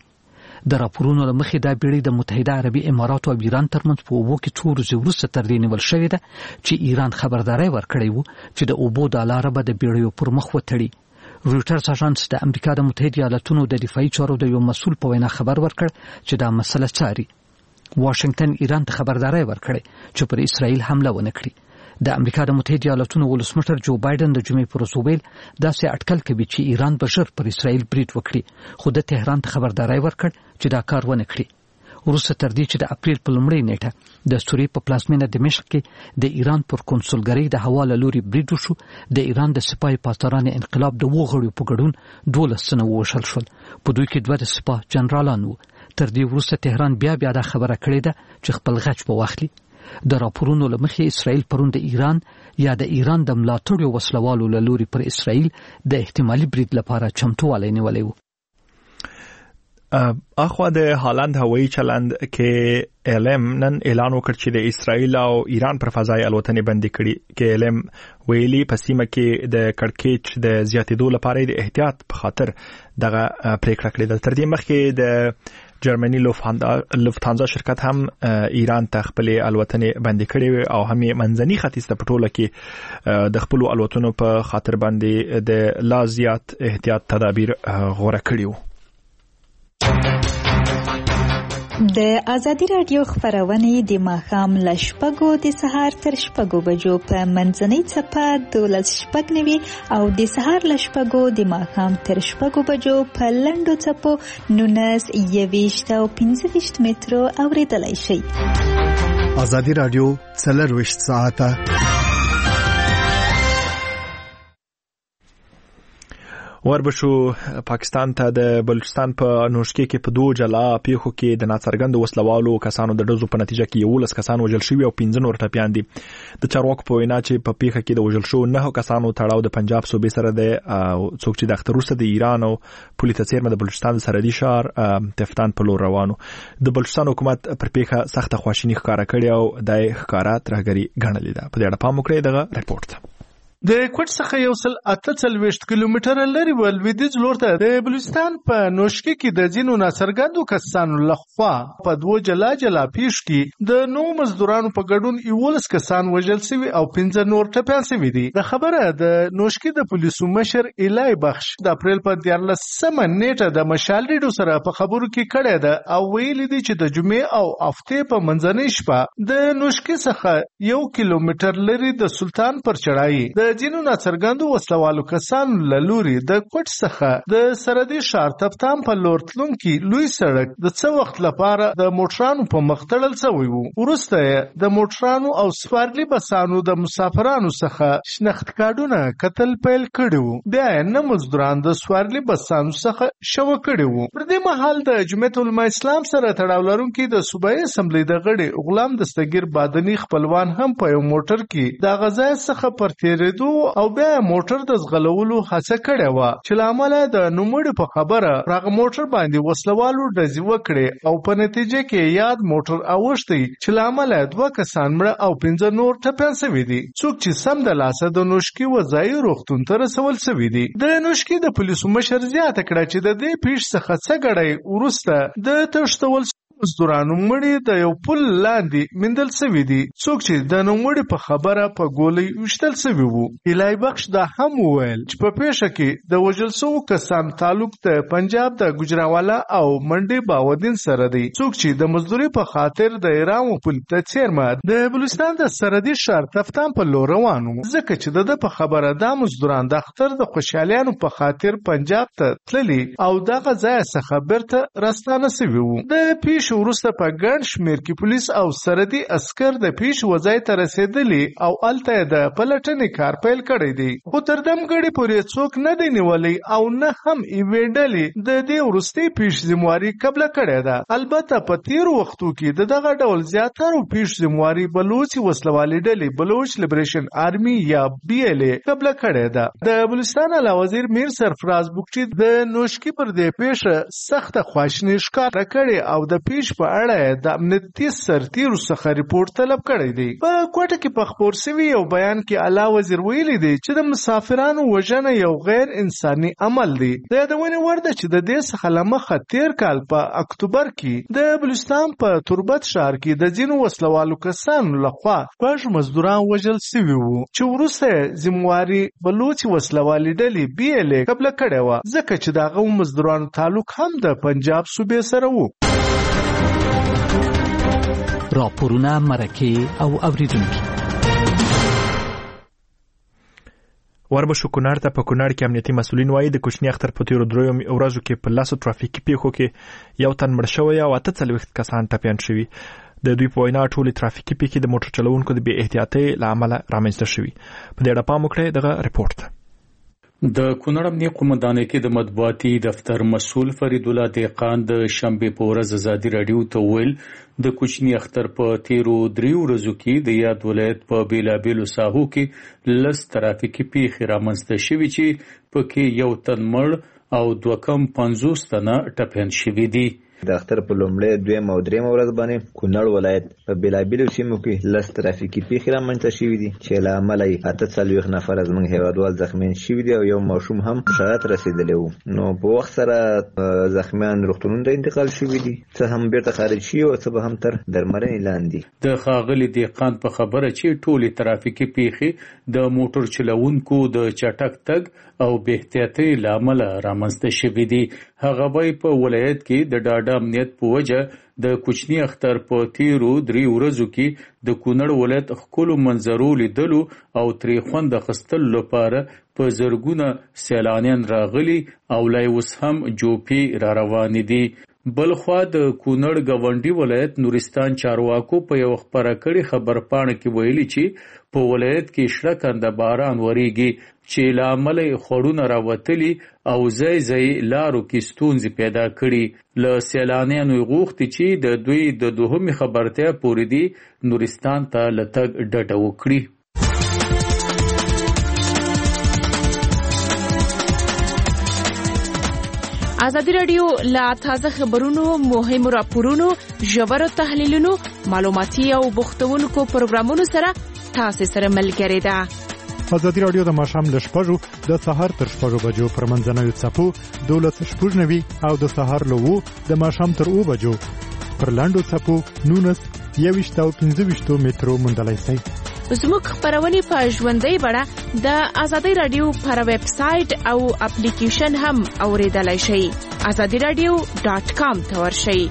د راپورونو له مخې دا بیړۍ د متحده عربي اماراتو او ایران ترمنځ په اوبو کې څو ورځې وروسته تر دې نیول شوې ده چې ایران خبرداری ورکړی و چې د اوبو دا لاره به د بیړیو پر مخ وتړي. رویټرز اژانس د امریکا د متحده ایالاتونو د دفاعي چارو د یو مسؤل په وینا خبر ورکړ چې دا مسله څاري. واشنگټن ایران ته خبرداری ورکړی چې پر اسرائیل حمله ونه کړي. د امریکا د متحده ایالاتونو ولسمشر جو بایدن د جمعې پر ورځ ویل داسې اټکل کوي چې ایران به ژر پر اسرائیل برید وکړي، خو د تهران ته خبرداری ورکړ چې دا کار ونه کړي. وروسته تر دې چې د اپریل په لومړۍ نیټه د سوریې په پلازمینه دمشق کې د ایران پر کنسولګرۍ د هوا له لوري برید وشو، د ایران د سپاه پاسداران انقلاب د اووه غړو په ګډون دولس تنه ووژل شول. په دوی کې دوه د سپاه جنرالان وو. تر دې وروسته تهران بیا بیا دا خبره کړې ده چې خپل غچ به واخلي. د راپورونو له مخې اسرائیل پرون د ایران یا د ایران د ملاتړو وسلوالو له لوري پر اسرائیل د احتمالي برید لپاره چمتووالی نیولی و. اخوا د هالند هوایي چلند کې ال ام نن اعلان وکړ چې د اسرائیل او ایران پر فضایي الوتنې بندي کړي. کې ال ام ویلي په سیمه کې د کړکېچ د زیاتېدو لپاره د احتیاط په خاطر دغه پریکړه کړې ده. تر دې مخکې د جرمني لوفتانزا شرکت هم ایران ته خپل الوتنې بندي کړې او هم منځني ختیځ ته پټوله کې د خپل الوتنو په خاطر باندې د لا زیات احتیاط تدابیر غوړه کړي وو. د ازادي رادیو خبرونه د ماښام له شپږو د سهار تر شپږو بجو په منځنۍ څپه دولس شپږ نوي او د سهار له شپږو د ماښام تر شپږو بجو په لنډو څپو نولس یویشت او پنځه ویشت مترو اوریدلای شئ. ازادي رادیو څلرویشت ساعته وربشو پاکستان ته د بلوچستان په نوشکې کې په دوه جلا پیښو کې د ناڅرګند وسلوالو کسانو د ډزو په نتیجه کې یولس کسان وژل شوي او پنځه نور ټپیان دي. د چارواکو په وینا چې په پیښه کې د وژل شوو نهو کسانو تړاو د پنجاب صوبې سره دی. څوک چې د اختر وروسته د ایران او پولیس څیرمه د بلوچستان د سرحدي ښار تفتان په لور روانو. د بلوچستان حکومت پر پیښه سخته خواشیني ښکاره کړې او د ښکارا ترهګري ګڼلې ده. په دې اړه پام وکړئ دغه رپورټ ته. د کوټ څخه یو سل اته څلوېښت کیلومتره لرې ول لویدیځ لور ته د بلوچستان په نوشکې کې د ځینو ناڅرګندو کسانو لخوا په دوه جلا جلا پیښ کې د نو مزدورانو په ګډون یولس کسان وژل شوي او پنځه نور ټپیان شوي دي. د خبره د نوشکې د پولیسو مشر الای بخش د اپریل په دیارلسمه نیټه د مشال ریډیو سره په خبرو کې کړی ده او ویلي دي چې د جمعې او هفتې په منځنۍ شپه د نوشکې څخه یو کیلومتر لرې د سلطان پر چړای د ځینو ناڅرګندو وسلوالو کسانو له لوري د کوټ څخه د سرحدي ښار تفتان په لور تلونکي لوی سړک د څه وخت لپاره د موټرانو په مخ تړل شوی و. وروسته یې د موټرانو او سپارلي بسانو د مسافرانو څخه شناخت کارډونه کتل پیل کړي وو. بیا یې نه مزدوران د سپارلي بسانو څخه شوه کړي وو. پر دې مهال د جمعیت العلماء اسلام سره تړاو لرونکي د صوبایي اسمبلۍ د غړي غلام دستګیر بادني خپلوان هم په یو موټر کې د غزا څخه پر تیرېدو تیریدو او بیا موټر د ځغلولو هڅه کړې وه چې له امله د نوموړي په خبره هغه موټر باندې وسلوالو ډزې وکړې او په نتیجه کې یاد موټر اوښتی چې له امله دوه کسان مړه او پنځه نور ټپیان سوي دي. څوک چې سم د لاسه د نوشکي وځایي روغتون ته رسول سوي دي. د نوشکي د پولیسو مشر زیاته کړه چې د دې پیښې څخه څه ګړی وروسته د تښتول مزدورانو مړي د یو پل لاندې میندل سوي دي. څوک چې د نوموړي په خبره په ګولۍ وشتل سوي وو. الهي بخش دا هم وویل چې په پیښه کې د وژل سوو کسان تعلق د پنجاب د ګجراوالا او منډي باودین سره دی. څوک چې د مزدوري په خاطر د ایران پل ته څیرمه د بلوچستان د سرحدي ښار تفتان په لور روان وو، ځکه چې د په خبره دا مزدوران د اختر د خوشحالیانو په خاطر پنجاب ته تللي او دغه ځای څخه بیرته راستانه سوي وو. د پیښې وروسته په ګڼ شمېر کې پولیس او سرحدي عسکر د پیښې وځای ته رسېدلي او هلته یې د پلټنې کار پیل کړی دی، خو تر دمګړې پورې څوک نه دی نیولی او نه هم یوې ډلې د دې وروستۍ پیښې ذمواري قبله کړې ده. البته په تېرو وختو کې د دغه ډول زیاترو پیښو ذمواري بلوچي وسلوالې ډلې بلوچ لیبریشن آرمي یا بي ایل اے قبله کړې ده. د بلوچستان اعلی وزیر میر سرفراز بوکچي د نوشکي پر دې پیښه سخته خواشیني ښکاره کړې او د پیښې په اړه د امنیتي سرتیرو څخه ریپورت طلب کړی دی. په کوټه کې په خپور شوي یو بیان کې اعلی وزیر ویلي دی چې د مسافرانو وژنه یو غیر انساني عمل دی. د یادونې وړ ده چې د دې څخه له مخه تېر کال په اکتوبر کې د بلوچستان په تربت ښار کې د ځینو وسلوالو کسانو لخوا شپږ مزدوران وژل سوي وو چې وروسته ذمواري بلوچي وسلوالې ډلې بي ایل اے قبله کړې وه، ځکه چې د هغو مزدورانو تعلق هم د پنجاب صوبې سره وو. راپورونه، مرکې او اوریدونکي. وربشو کونړ ته په کونړ کې امنیتي مسؤلین وایي د کوچني اختر په تیرو دریو ورځو کې په لاسو ترافیکي پیښو کې یو تن مړ شوی او اته څلوېښت کسان ټپیان شوي. د دوی په وینا ټولې ترافیکي پیښې د موټر چلوونکو د بې احتیاطۍ له امله رامنځته شوي. په دې اړه پام وکړئ دغه رپورټ ته. د کونړ امنیه قومندانۍ کې د مطبوعاتي دفتر مسؤل فرید الله دهقان د شنبې په ورځ ازادي راډیو ته وویل د کوچني اختر په تیرو دریو ورځو کې د یاد ولایت په بیلابیلو ساحو کې لس ترافیکي پیښې رامنځته شوي چې پکې یو تن مړ او دوه کم پنځوس تنه ټپیان شوي دي. د اختر په لومړۍ دویم او دریم ورځ باندې کونړ ولایت په بیلابیلو سیمو کې لس ترافیکي پیښې رامنځته شوي دي چې له امله یې اته څلوېښت نفر زموږ هیوادوال زخمیان شوي دي او یو ماشوم هم شاید رسېدلی و. نو په وخت سره زخمیان روغتونونو ته انتقال شوي دي، څه هم بیرته خارج شوي او څه به هم تر درملنې لاندې. د ښاغلي دهقان په خبره چې ټولې ترافیکي پیښې د موټر چلوونکو د چټک تګ او بې احتیاطۍ له امله رامنځته شوي دي. هغه وایي په ولایت کې د ډاډه امنیت په وجه د کوچني اختر په تیرو درې ورځو کې د کونړ ولایت ښکلو منظرو لیدلو او ترې خوند اخیستلو لپاره په زرګونه سیلانیان راغلي او لا اوس هم جوپې را روانې دي. بلخوا د کونړ ګاونډي ولایت نورستان چارواکو په یو خبره کړي خبر پاڼه کې ویلي چې په ولایت کې شړکنده باران وریږي چې له امله خړونه راوتلي او ځای ځای لارو کې ستونزې پیدا کړي. له سیلانیانو غوښتي چې د دوی د دوهمې خبرتیا پورې دی نورستان ته له تګ ډډه وکړي. ازادي راډیو لا تازه خبرونو، مهمو راپورونو، ژورو تحلیلونو، معلوماتي او بوختونکو پروګرامونو سره تاسو سره ملګری ده. ازادي راډیو د ماښام له شپږو د سهار تر شپږو بجو پر منځنوي څپو دولس شپږ نوي او د سهار له اوو د ماښام تر اوو بجو پر لاندو څپو نونس یوویشت او پنځه ویشتو مترو موندلی شئ. زموږ خبرونه په ژوندۍ بڼه د ازادي راډیو پر ویب سټ او اپلیکیشن هم اوریدلای شئ. ازادي راډیو ډاٹ کام ته ورشئ.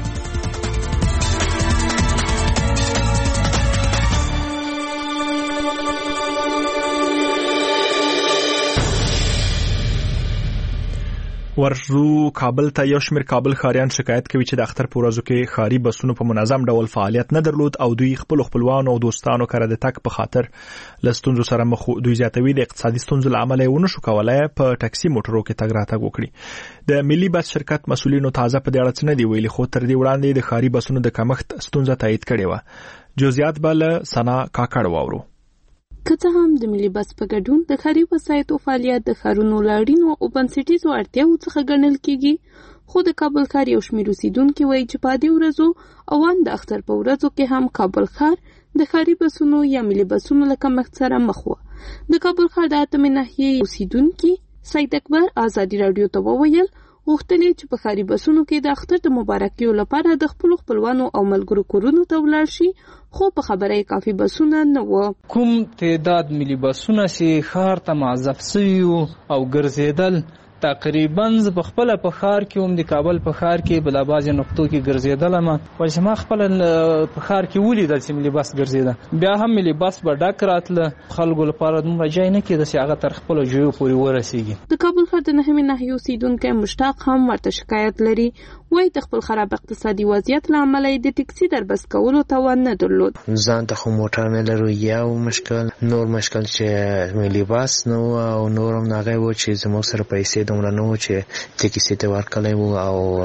ورزو کابل ته یو شمېر کابل ښاریان شکایت کوي چې د اختر په ورځو کې ښاري بسونو په منظم ډول فعالیت نه درلود او دوی خپل خپلوانو او دوستانو کره د تک په خاطر له ستونزو سره مخ دوی زیاتوي. د اقتصادي ستونزو له امله یې ونه شو کولی په ټکسي موټرو کې تګ راتګ وکړي. د ملي بس شرکت مسؤلینو تازه په دې اړه څه نه دي ویلي، خو تر دې وړاندې د ښاري بسونو د کمښت ستونزه تایید کړې وه. جزئیات به له سنا کاکړ واورو. که څه هم د ملي بس په ګډون د ښاري وسایطو فعالیت د ښارونو له اړینو او بنسټیزو اړتیاوو څخه ګڼل کیږي، خو د کابل ښار یو شمېر اوسیدونکي وایي چې په دې ورځو او ان د اختر په ورځو کې هم کابل ښار د ښاري بسونو یا ملي بسونو له کمښت سره مخ و. د کابل ښار د اتمې ناحیې اوسیدونکي سید اکبر ازادي راډیو ته وویل غوښتل چې په ښاري بسونو کې د اختر د مبارکیو لپاره د خپلو خپلوانو او ملګرو کورونو ته ولاړ شي، خو په خبره یې کافي بسونه نه و. کوم تعداد ملي بسونه چې ښار ته معزف سوي او ګرځېدل تقریبا په خپل په ښار کې هم د کابل په ښار کې بلا بعضې نقطو کې ګرځېدلم، چې ما خپل په ښار کې ولیدل چې ملي بس ګرځېده. بیا هم ملي بس به ډک راتله، خلکو لپاره دومره ځای نه کېده چې هغه تر خپلو ژویو پورې ورسېږي. د کابل ښار د نهمې ناحیې اوسیدونکی مشتاق هم ورته شکایت لري، وایي د خپل خراب اقتصادي وضعیت له امله یې د ټکسي در بس کولو توان نه درلود. ځان ته خو موټر نه لرو، یو مشکل، نور مشکل چې ملي بس نه و او نور هم هغه و چې زموږ سره پیسې دومره نه و چې ټکسي ته ورکړی و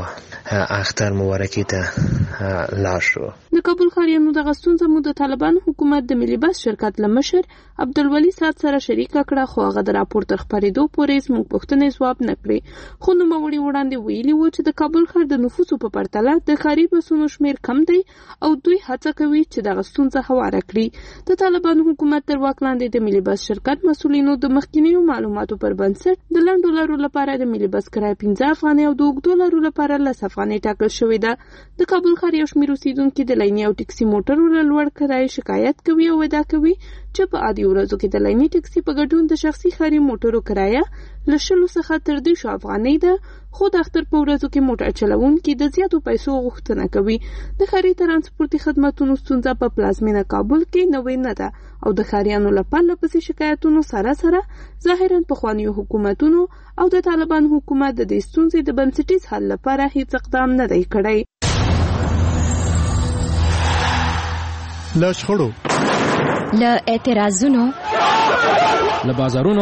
او اختر مبارکي ته لاړ شو. د کابل ښاریانو دغه ستونزه مو د طالبانو حکومت د ملي بس شرکت له مشر عبدالولي سعد سره شریکه کړه، خو هغه د راپور تر خپرېدو پورې زموږ پوښتنې ځواب نه کړې. خو نوموړي وړاندې ویلي و چې د کابل ښار د نفوسو په پرتله د ښاري بسونو شمېر کم دی او دوی هڅه کوي چې دغه ستونزه هواره کړي. د طالبانو حکومت تر واک لاندې د ملي بس شرکت مسؤلینو د مخکینیو معلوماتو پر بنسټ د لنډو لارو لپاره د ملي بس کرایه پنځه افغانۍ او د اوږدو لارو لپاره لس افغانۍ ټاکل شوې ده. د کابل ښار یو شمېر اوسیدونکي د لیني او ټکسي موټرو له لوړ کرایې شکایت کوي او ادعا کوي چې په عادي ورځو کې د لیني ټکسي په ګډون د شخصي ښاري موټرو کرایه له شلو څخه تر دېرشو افغانۍ ده، خو د اختر په ورځو کې موټر چلوونکي د زیاتو پیسو غوښتنه کوي. د ښاري ترانسپورتي خدماتو ستونزه په پلازمینه کابل کې نوې نه ده او د ښاریانو له پرله پسې شکایتونو سره سره ظاهرا پخوانیو حکومتونو او د طالبان حکومت د دې ستونزې د بنسټیز حل لپاره هیڅ اقدام نه دی کړی. له شخړو، له اعتراضونو، له بازارونو،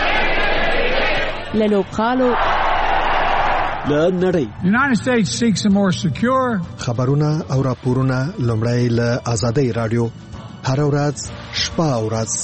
له لوبغالو، له نړۍ. United States seeks a more secure. خبرونه او راپورونه لومړی له آزادۍ رادیو هر ورځ شپه او ورځ.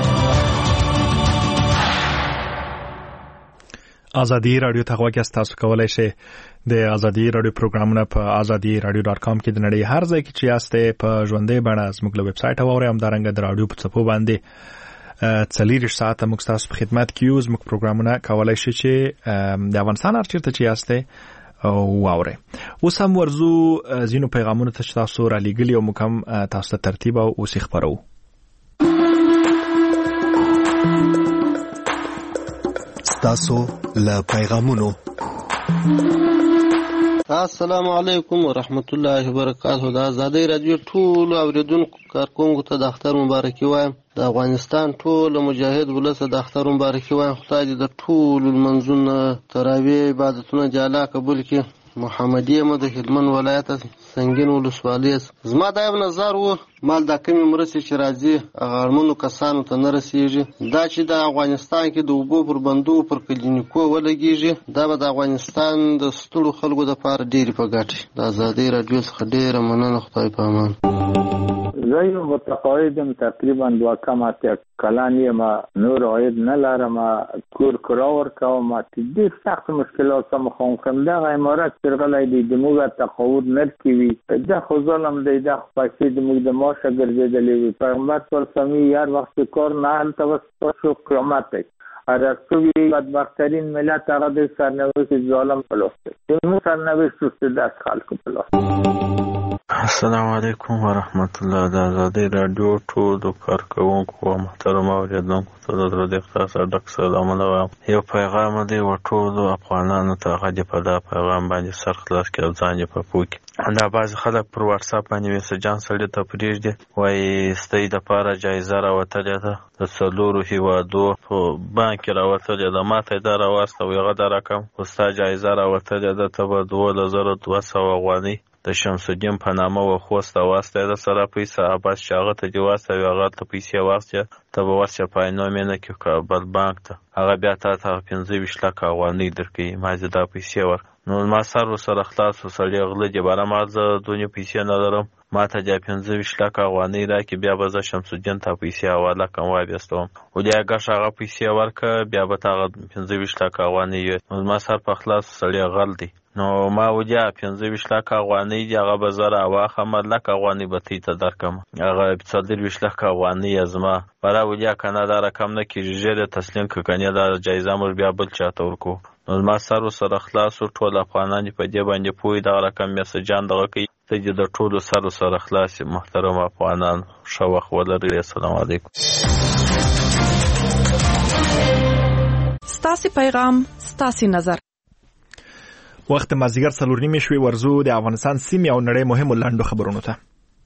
آزادي رادیو ته غوږ تاسو کولای شئ د آزادي رادیو پروګرامونه په آزادي رادیو ډاټ کام کې د نړۍ هر ځای کې چې یاستئ په ژوندۍ بڼه زموږ له ویب سایټ اورئ، همدارنګه د رادیو په څپو باندې څلېرویشت ساعته موږ تاسو په خدمت کې یو. زموږ پروګرامونه کولای شئ چې د افغانستان هر چیرته چې یاستئ واورئ. اوس هم ورځو ځینو پیغامونو ته چې تاسو را لېږلي او موږ هم تاسو ته ترتیب او اوس یې خپروو. ستاسو له پیغامونو. السلام علیکم ورحمت الله وبرکاته. د آزادۍ رادیو ټول اوریدونکو کارکونکو ته د اختر مبارکي وایم. د افغانستان ټول مجاهد ولس د اختر مبارکي وایم. خدای دې د ټول منځونه تراویح عبادتونه جلا قبول کړي. محمدي یم د هلمند ولایت سنگین ولسوالۍ. زما دا یو نظر و، مال دا کمې مرستې چې راځي هغه اړمنو کسانو ته نه رسېږي. دا چې د افغانستان کې د اوبو پر بندو پر کلینیکو ولګېږي، دا به د افغانستان د ستړو خلکو دپاره ډېرې په ګټې. د ازادۍ راډیو څخه ډېره مننه. خدای په امان. زه یو متقاعدم، تقریبا دوه کم اتیا کلن یم، نور عاید نه لرم، کور کرا ورکوم، ډېر سخت مشکلات سره مخامخ یم. دغه عمارت چې غلی دی د موږ تقاعد نرکوي، دا خو ظلم دی، دا خو پیسې د موږ د معاشه ګرځېدلې وي. پیغمبر صلی الله علیه وسلم هر وخت چې کار نه هلته وسپار شو قیامت دی. رسوی بدبخترین ملت هغه د سرنوشت ظالم په لاس دی. زموږ سرنوشت اوس د دست خلکو په لاس. السلام علیکم ورحمت الله. د آزادۍ راډیو ټولو کارکوونکو او محترم اوریدونکو ته د درود احساسه ډک سلامونه وایم. یو پیغام دی و ټولو افغانانو ته، هغه دې په دا پیغام باندې سر خلاص کړي او ځان یې په پوه کړي. دا بعضې خلک پر واټساپ باندې میسجان سړي ته پرېږدي، وایي ستاسو دپاره جایزه راوتلې ده د څلورو هېوادو په بانک کې راوتلې ده. ما ته یې دا راواستوي، هغه دا رقم خو ستا جایزه راوتلې ده، ته به دولس زره دوه سوه افغانۍ د شمس الدین په نامه و خوسته واستې د سره پیسه بس چې هغه ته دې واستوي، هغه ته پیسې واستې، ته به ورسې په عینومېنه کې کابل بانک ته، هغه بیا تا ته پنځه ویشت لکه افغانۍ درکوي. ما دې دا پیسې ورکړه. نو ما سر ورسره خلاص و، سړی غله دي باره، ما زه دونې پیسې نه لرم ما ته بیا پنځه ویشت لکه افغانۍ راکړي، بیا به زه شمس الدین ته پیسې حواله کړم وابستوم. ولې هغه هغه پیسې ورکړه بیا به ته هغه پنځه ویشت لکه افغانۍ وي. نو زما سر په خلاص سړی غل دی. نو ما وجه پنځه ویشت لکه افغانۍ دي، هغه به زه راواخلم لکه افغانۍ به تی ته درکړم. هغه څلورویشت لکه افغانۍ یې زما برا وجه که نه دا رقم نه کېږي، ژر یې تسلیم کړه، که نه دا جایزه موږ بیا بل چا ته ورکړو. نو زما سر ورسره خلاص و، ټول افغانان دي په دې باندې پوه دغه رقم میسجان دغه کوي، ته دې د ټولو سر ورسره خلاص. محترم افغانان ښه وخت ولرئ. السلام علیکم. ستاسې پیغام ستاسې نظر. وخت مازیګر څلور نیمې شوې، ورزو د افغانستان سیمې او نړۍ مهمو لنډو خبرونو ته.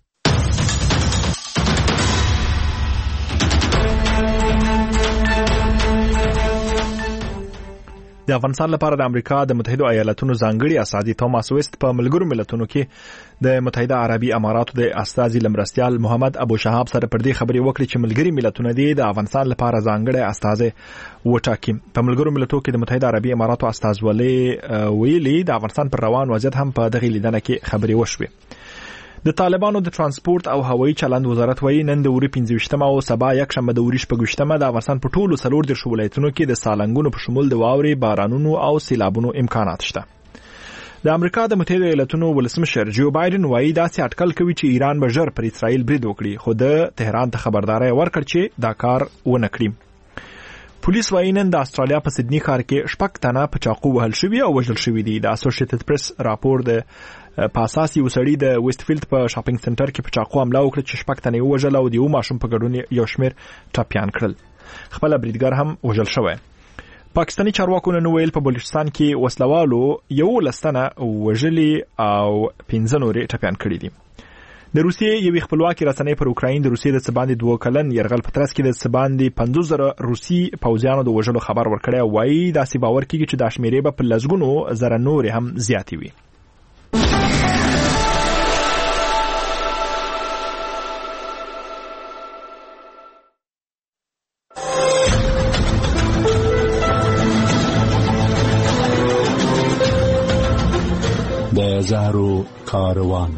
د افغانستان لپاره د امریکا د متحده ایالاتونو ځانګړي استازي توماس ویست په ملګرو ملتونو کې د متحده عربي اماراتو د استازي لمرستيال محمد ابو شهاب سره پر دې خبرې وکړي چې ملګري ملتونه د افغانستان لپاره ځانګړي استازي وټاکي. په ملګرو ملتونو کې د متحده عربي اماراتو استازولۍ ویلي د افغانستان پر روان وضعیت هم په دغه لیدنه کې خبرې وشوې. د طالبانو د ترانسپورت او هوایي چلند وزارت وایي نن د اوري پنځه ویشتمه او سبا یکشنبه د اوري شپږ ویشتمه د افغانستان په ټولو څلور دېرش ولایتونو کې د سالنګونو په شمول د واورې، بارانونو او سیلابونو امکانات شته. د امریکا د متحده ایالاتونو ولسمشر جو بایدن وایي داسې اټکل کوي چې ایران به ژر پر اسرائیل برید وکړي، خو د تهران ته خبرداري ورکړه چې دا کار ونه کړي. پولیس وایي نن د استرالیا په سیدنی ښار کې شپږ تنه په چاقو وهل شوي او وژل شوي دي. د اسوسییټډ پریس راپور د په اساس یو سړی د ویسټفیلډ په شاپینګ سنټر کې په چاقو حمله وکړه چې شپږ تنه یې وژل او د یو ماشوم په ګډون یو شمېر ټپیان کړل. خپل بریدګر هم وژل شوی. پاکستاني چارواکو نن ویل په بلوچستان کې وسلوالو یو لستنه وژلي او پنځه نورې ټپیان کړي دي. د روسیې یوې خپلواکي رسنۍ پر اوکراین د روسیې د څه باندې دوه کلن یرغل په ترڅ کې د څه باندې پنځوس زره روسي پوځیانو د وژلو خبر ورکړی او وایي داسې باور کېږي چې دا شمېرې به په لسګونو زره نورې هم زیاتې وي. د زهرو کاروان.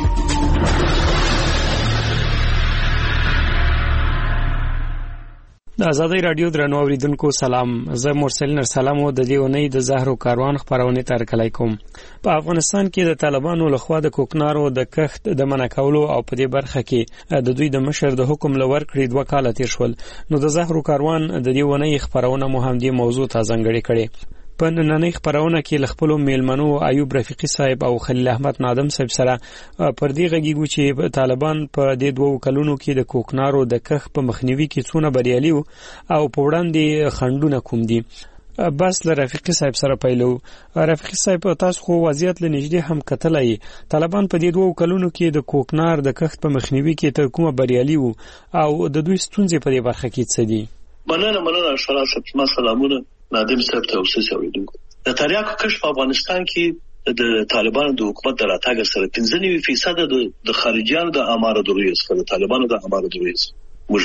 د ازادۍ رادیو درنو اوریدونکو سلام، زه مرسل نرسلام او د دې اونۍ د زهرو کاروان خبرونه ترکلای کوم. په افغانستان کې د طالبانو لخوا د کوکنارو د کښت د منع کولو او په دې برخه کې د دوی د مشر د حکم لور کړی دوه کال تیر شول. نو د زهرو کاروان د دې اونۍ خبرونه مو هم دې موضوع ته ځانګړې کړې. په نننۍ خبرونه کې لخپلو میلمنو ایوب رفیقي صاحب او خلیل احمد نادم صاحب سره پر دې غږیږو چې طالبان په دې دوه کلونو کې د کوکنارو د کښت په مخنیوي کې څونه بریالي او په وړاندې خنډونه کوم دي. بس له رفیقي صاحب سره پیلو. رفیقي صاحب تاسو خو وضعیت له نږدې هم کتلای، طالبان په دې دوه کلونو کې د کوکنار د کښت په مخنیوي کې تر کومه بریالي وو او د دوی ستونزې په دې برخه کې څه دي؟ مننه مننه شرافت ما سلامونه نادم صاحب ته اوسه اوریدونکو. د تریاکو کښت په افغانستان کې د طالبانو د حکومت د راتګ سره پنځه نوي فیصد د خارجيانو د اماره دروي څخه د طالبانو د اماره دروي موږ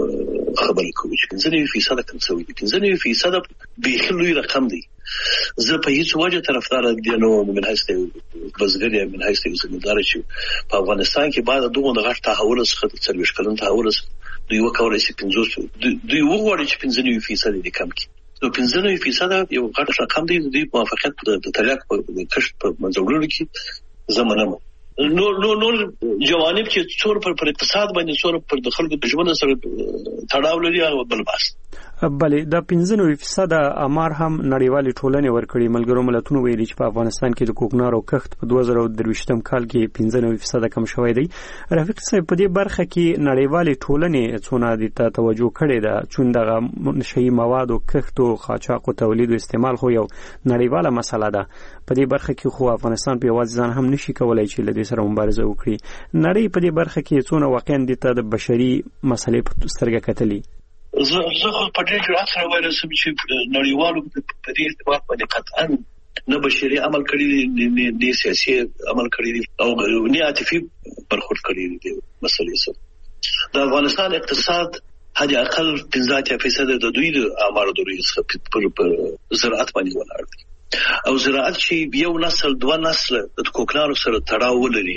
خبرې کوو چې پنځه نوي فیصد کم څه وي. پنځه نوي فیصد به لوی رقم دی. زه په هیڅ وجه طرفدار دی نو من هسته بزګر یم، من هسته زمیندار چې په افغانستان کې بعد دغه غټ تحول څخه د څلويش کلن تحول دوی وکولای شي پنځوس دوی وګوري چې پنځه نوي فیصد دي کم کی. نو پنځه نوي فیصد یو غټ رقم دی. دوی موافقت د تریاک په کښت په منځوړلو کې زمونږ نو نو نو جوانب چې څور پر پر اقتصاد باندې څور پر د خلکو د ژوند سره تړاو لري او بل باس. بلې د پنځه نوي فیصد امار هم نړیوالې ټولنې ورکړي. ملګرو ملتونو ویلي چې په افغانستان کې د کوکنارو کښت په دوه زره درویشتم کال کې پنځه نوي فیصد کم شوی دی. رفیق صاحب په دې برخه کې نړیوالې ټولنې څونه د ته توجه کړې ده چې دغه نشئی مواد او کښت او قاچاق او تولید او استعمال خو یو نړیواله مسله ده. په دې برخه کې خو افغانستان په یوازې ځان هم نشي کولای چې له دې سره مبارزه وکړي. نړۍ په دې برخه کې څونه واقعا د ته د بشري مسلې په سترګه کتلي. زه زه په دې جرأت سره وایم چې نړیوالو په دې ارتباط باندې قطعا نه بشري عمل کړی دي، نه سیاسي عمل کړی دي او نه عاطفي برخورد کړی دي. مسلې سره د افغانستان اقتصاد حد اقل پنځه فیصد د دوی د امارو دوی څخه په زراعت باندې ولاړ دي او زراعت چې یو نسل دوه نسل د کوکنارو سره تړاو لري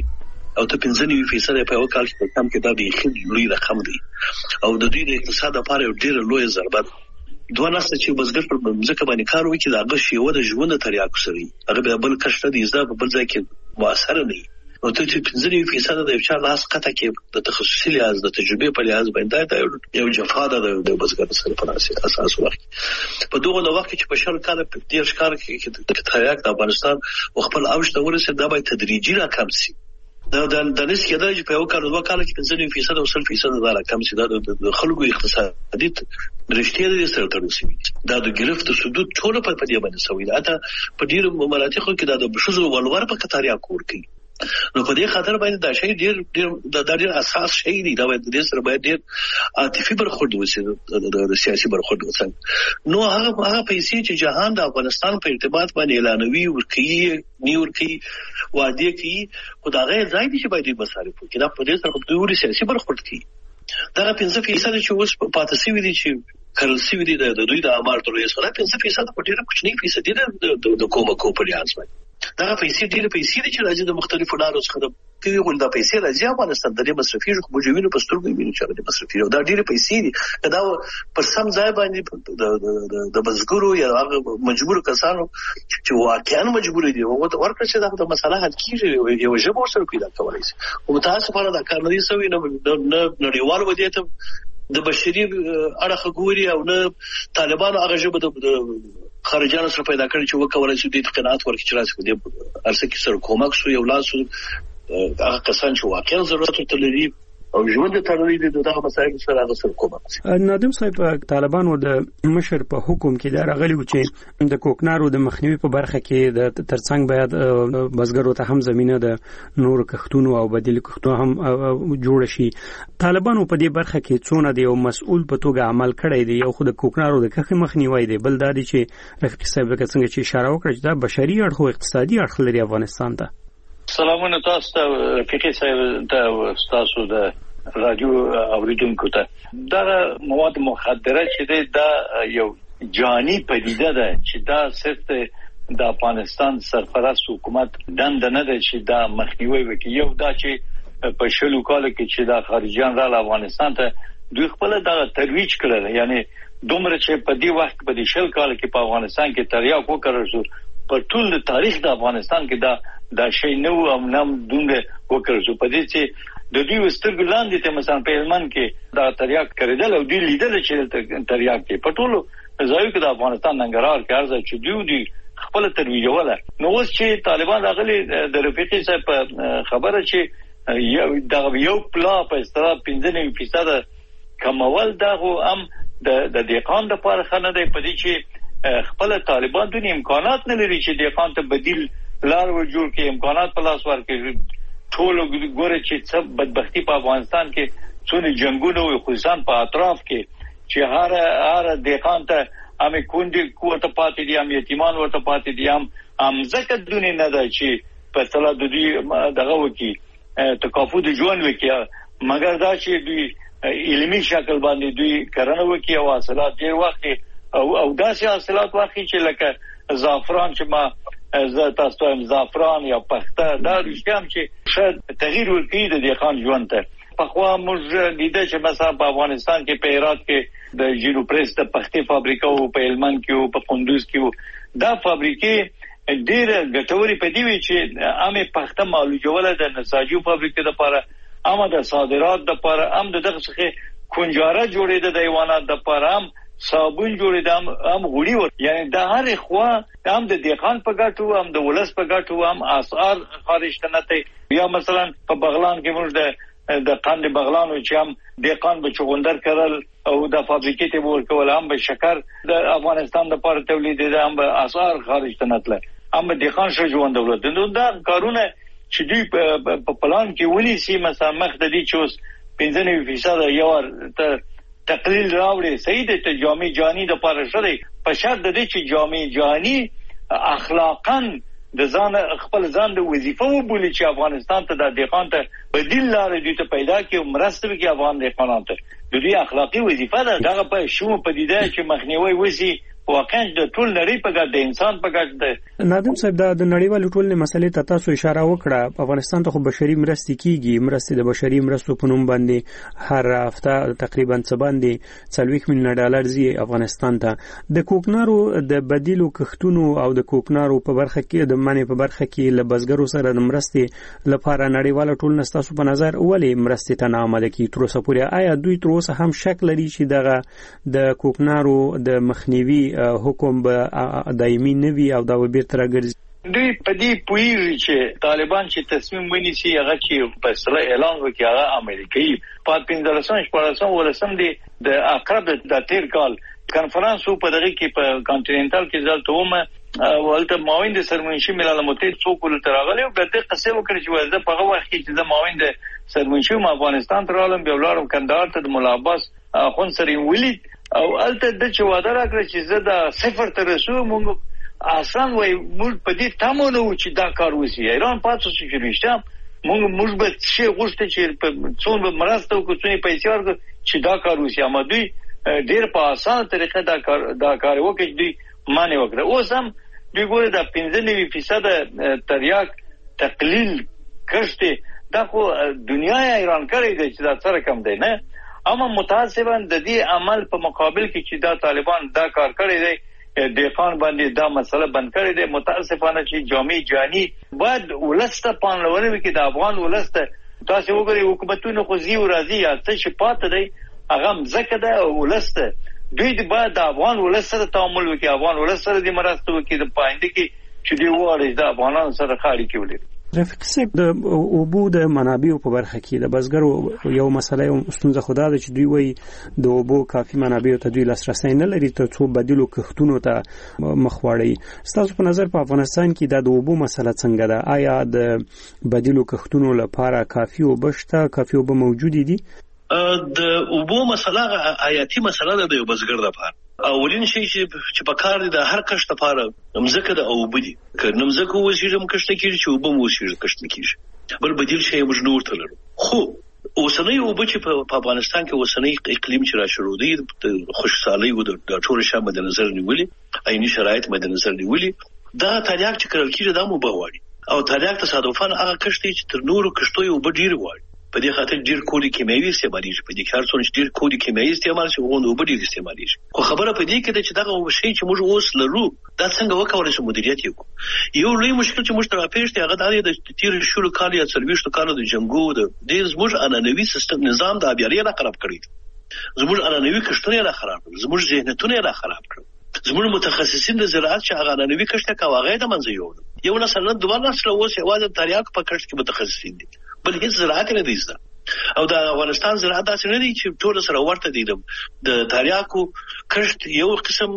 او ته پنځه نوي فیصد په یو کال کې کم کې دا به لوی رقم دی او د دوی د اقتصاد لپاره یو ډیر لوی ضربه ده. دوه نسل چې بزګر پر ځمکه باندې کار وکړي دا غشي و د ژوند تریاکو سره هغه به بل کښته دي زده په بل ځای کې موثر نه وي. نو ته چې پنځه نوي فیصد د یو چا لاس قطع کې د تخصصي لحاظ د تجربې په لحاظ باندې دا یو جفا ده د بزګر سره په اساس وخت په دغه وخت کې په شل کال په دې ښکار کې د تریاک د افغانستان خپل اوج ته ورسېد دا به تدریجي راکم شي. دا د دنس کې دا چې په یو کال دوه کال کې پنځه نوي فیصد او سل فیصد دا راکم شي. دا د خلکو اقتصادي رښتیا دي سره ترسي دا د ګرفت سدود ټول په دې باندې سوي دا په ډیرو مناطقو کې دا د بشوزو ولور په کتاریا کور کوي. نو په دې خاطر باندې دا شی ډیر ډیر د ډیر اساس شی دی دا د دې سره باید ډیر عاطفي برخورد وشي د سیاسي برخورد وشي. نو هغه هغه پیسې چې جهان د افغانستان په ارتباط باندې اعلانوي ورکړي نیو ورکړي وعده کوي خدای ځای دي چې باید مصارف وکړي دا په دې سره په ډیر سیاسي برخورد کوي. دا پنځه فیصد چې اوس پاتې شوی دي چې کرنسي وي د دوی د امارت رئیس خلا پنځه فیصد په ډیره کوچنی فیصد دي د کومه کوپریانس باندې دا پیسې ډیره پیسې دي چې راځي د مختلفو لارو څخه د کوي ول دا پیسې راځي افغانستان د مصرفي بوجوینو په سترګو ویني چې د مصرفي دا ډیره پیسې دي دا پر سم ځای باندې د د بزګرو یا هغه مجبور کسانو چې واقعا مجبور دي او ورکړه چې دا مسله حل کیږي یو ژبه سره پیدا کولای شي. او متاسفانه دا کار نه دي سوي نه نړیوال ودیته د بشري اړه غوري او نه طالبانو هغه ژبه د خارجانو سره پیدا کړی چې وکولای شي د قناعت ورکړي چې راځي د ارسه کې سره کومک شو یو لاسو هغه کسان چې واقعا ضرورت لري او ژوند ته لري دغه مسایل سره هغه سره کومک. نادم صاحب طالبانو د مشر په حکم کې دا راغلی و چې د کوکنارو د مخنیوي په برخه کې د ترڅنګ باید بزګرو ته هم زمينه د نور کښتونو او بدیل کښتونو هم جوړ شي. طالبانو په دې برخه کې څونه دی او مسؤل په توګه عمل کړی دی یو خو د کوکنارو د کښې مخنیوي دی بل دا دی چې رفیق صاحب څنګه چې اشاره وکړه چې دا بشري اړخ او اقتصادي اړخ لري افغانستان ته. سلامونه تاسو ته رفیق صاحب ته تاسو د رادیو اوریدونکو ته. دا مواد مخدره چې دا یو جانی پدیده ده چې دا صرف د افغانستان سرپرست حکومت دند نه ده چې دا مخنیوي وکړي. یو دا چې په شلو کال کې چې دا خارجيان را افغانستان ته دوی خپل دا ترویج کړل یعنی دومره چې په دې وخت په دې شل کال کې په افغانستان کې تریاک وکړل شو په ټول تاریخ د افغانستان کې دا دا شی نو او نام دومره وکړل شو په دې چې د دوی وسترګ لاندې ته مثلا په هلمند کې دا تریاک کړل او دوی لیدل چې تریاک کې په ټولو ځایو کې د افغانستان ننګرهار کې ارزه چې دوی دوی خپل ترویجوله. نو اوس چې طالبان راغلي د رفیقي صاحب خبره چې یو د یو پلا په استرا پنځه نوي فیصد کمول دا هم د د دیقان د پاره خنه دی په دې چې خپل طالبان د امکانات نه لري چې دیقان ته بدیل لار ورجوړ کې امکانات په لاس ورکړي. ټول ګوره چې څه بدبختی په افغانستان کې څونه جنگونه او خصوصا په اطراف کې چې هر هر دیقان ته امې کونډې کوته پاتې دي ام یتیمان ورته پاتې دي ام ام زکه دونی نه ده چې په صلاح د دې دغه وکی تکافو د ژوند وکی مګر دا چې دوی علمي شکل باندې دوی کرنه وکی او حاصلات ډیر وخت او او داسې حاصلات واخی چې لکه زعفران چې ما زه تاسو هم زعفران یا پخته دا رښتیا چې شاید تغییر ورکړي د دیقان ژوند ته. پخوا موږ لیده چې مثلا په افغانستان کې په هرات کې د جینو پریس د پختې فابریکه او په هلمند کې او په کندوز کې دا فابریکې ډېر ګټوري په دی وی چې عامه پخته معلوموله د نساجو فابریکې لپاره اما د صادرات لپاره هم دغه څخه کنجاره جوړېده د حیوانات لپاره هم صابون جوړېدم هم غوړي ور یعنی د هر خوا هم د دیقان په ګټو هم د ولس په ګټو هم اسعار خارج تنته یا مثلا په بغلان کې موږ د د قند بغلان چې هم دیقان به چغندر کړل او د فابریکې ته ورکول هم به شکر د افغانستان لپاره تولید دي هم به اسعار خارج تنته هم دیقان شو ژوند دولت نو دا کارونه چې دوی په پلان کې ونی سي مثلا مخ د دې چوس پنځه نوي فیصد یو ته تقلیل راوړي صحیح د جامع جانی د پاره شری په شرط د دې چې جامع جانی اخلاقاً د ځان خپل ځان د وظیفه وبولي چې افغانستان ته د دیقان ته بدیل لارې دي ته پیدا کړي مرسته وکړي افغان دیقانان ته د دې اخلاقی وظیفه ده دغه په شوم پدیده چې مخنیوي وسی واقعا د ټول نړۍ په ګټه د انسان په ګټه ده. نادم صاحب دا د نړیوال ټولنې مسلې ته تاسو اشاره وکړه. افغانستان ته خو بشري مرستې کیږي، مرستې د بشري مرستو په نوم باندې هر هفته تقریبا څه باندې څلوېښت میلیونه ډالر زی افغانستان ته. د کوکنارو د بدیلو کښتونو او د کوکنارو په برخه کې د منې په برخه کې له بزګرو سره د مرستې لپاره نړیوال ټولنه ستاسو په نظر ولې مرستې ته نامده کی تر اوسه پورې؟ آیا دوی تر اوسه هم شک لري چې دغه د کوکنارو د مخنیوي حکم به دایمي نه وي او دا به بیرته راګرځي؟ دوی په دې پوهیږي چې طالبان چې تصمیم ونیسي هغه چې فیصله اعلان وکړي هغه امریکایي په پنځلسم شپاړسم ولسم دی د اقرب د تیر کال کنفرانس په دغه کې په کانټیننټال کې ځل ته ولته معاون د سرمنشي ملل متحد څوک ولته راغلی او ګټه قصه وکړي چې ولته په هغه وخت کې چې د معاون د سرمنشي افغانستان ته راغلم بیا ولاړم کندهار ته د مولا عباس خون سره ولید او الته د چې وعده راکړه چې زه د صفر تر رسو مونږ آسان وای موږ په دې تمو نو چې دا کار وسی ایران پاتې شو چې رښتیا موږ موږ به شي غوښته چې په څون مرسته او کوڅې پیسې ورکړو چې دا کار وسی اما دوی ډیر په اسانه طریقه دا کار دا کار وکړي دوی معنی وکړه. اوس هم دوی ګوره د پنځه نوي فیصد تریاک تقلیل کړشته دا خو دنیا ایران کړی دی چې دا څه رقم دی نه. اما متاسفانه د دې عمل په مقابل کې چې دا طالبان دا کار کړی دی دهقان باندې دا مسله بند کړی دی. متاسفانه چې جامع جانی باید ولسته پانلونه وکړي د افغان ولسته. تاسو وګورئ حکومتونه خو زی او راضي یا څه چې پات دی هغه مزکه ده ولسته دوی د باید د افغان ولسته تعامل وکړي، افغان ولسته د مرسته وکړي د پاینده کې چې دی واره د افغانانو سره خاړي کولې. رفیق صاحب د اوبو د منابعو په برخه کې د بزګرو یو مسله یو ستونزه خو دا ده چې دوی وایي د اوبو کافي منابعو ته دوی لاسرسی نه لري تر څو بدیلو کښتونو ته مخ واړوي. ستاسو په نظر په افغانستان کې دا د اوبو مسله څنګه ده؟ آیا د بدیلو کښتونو لپاره کافي اوبه شته، کافي اوبه موجودې دي؟ د اوبو مسله حیاتي مسله ده د یو بزګر لپاره. اولین شی چې په کار دي د هر کښت لپاره مزکه د اوبه دي که نمزکه وسیږم کښت کیږي چې اوبه مو وسیږي کښت کیږي بل بدیل شی موږ نور تلل. خو اوسنۍ اوبه چې په افغانستان کې اوسنۍ اقلیم چې را شروع دي د خوشحالي او د ټول شامل مد نظر نیولې عیني شرایط مد نظر نیولې دا تریاک چې کړل کیږي د مو بغواړي او تریاک تصادفاً هغه کښت چې تر نورو کښتو اوبه ډیر وایي په دې خاطر ډیر کوډي کیمیاوي استعمالېږي. په دې کې هر څو ډیر کوډي کیمیاوي استعمال شي غوونه وبډي استعمالېږي. خو خبره په دې کې ده چې دغه شی چې موږ اوس لرو دا څنګه وکولای شو مدیریت وکړو. یو لوی مشکل چې موږ ته راپېښ دی هغه دا دی د تیر شلو کال یا څلوېښتو کالو د جنګو د ډیر زموږ عنعنوي سیستم نظام د ابیاري را خراب کړی، زموږ عنعنوي کښتونه را خراب کړل، زموږ ذهنیتونه را خراب کړل، زموږ متخصصین د زراعت چې هغه عنعنوي کښت کوي هغه د منځ یو یو نسل دوه نسل اوس یوازې تریاک په کښت کې متخصصین دي بل هیڅ زراعت نه دي زده. او د افغانستان زراعت داسې نه دي چې ټول سره ورته دي. د تریاکو کښت یو قسم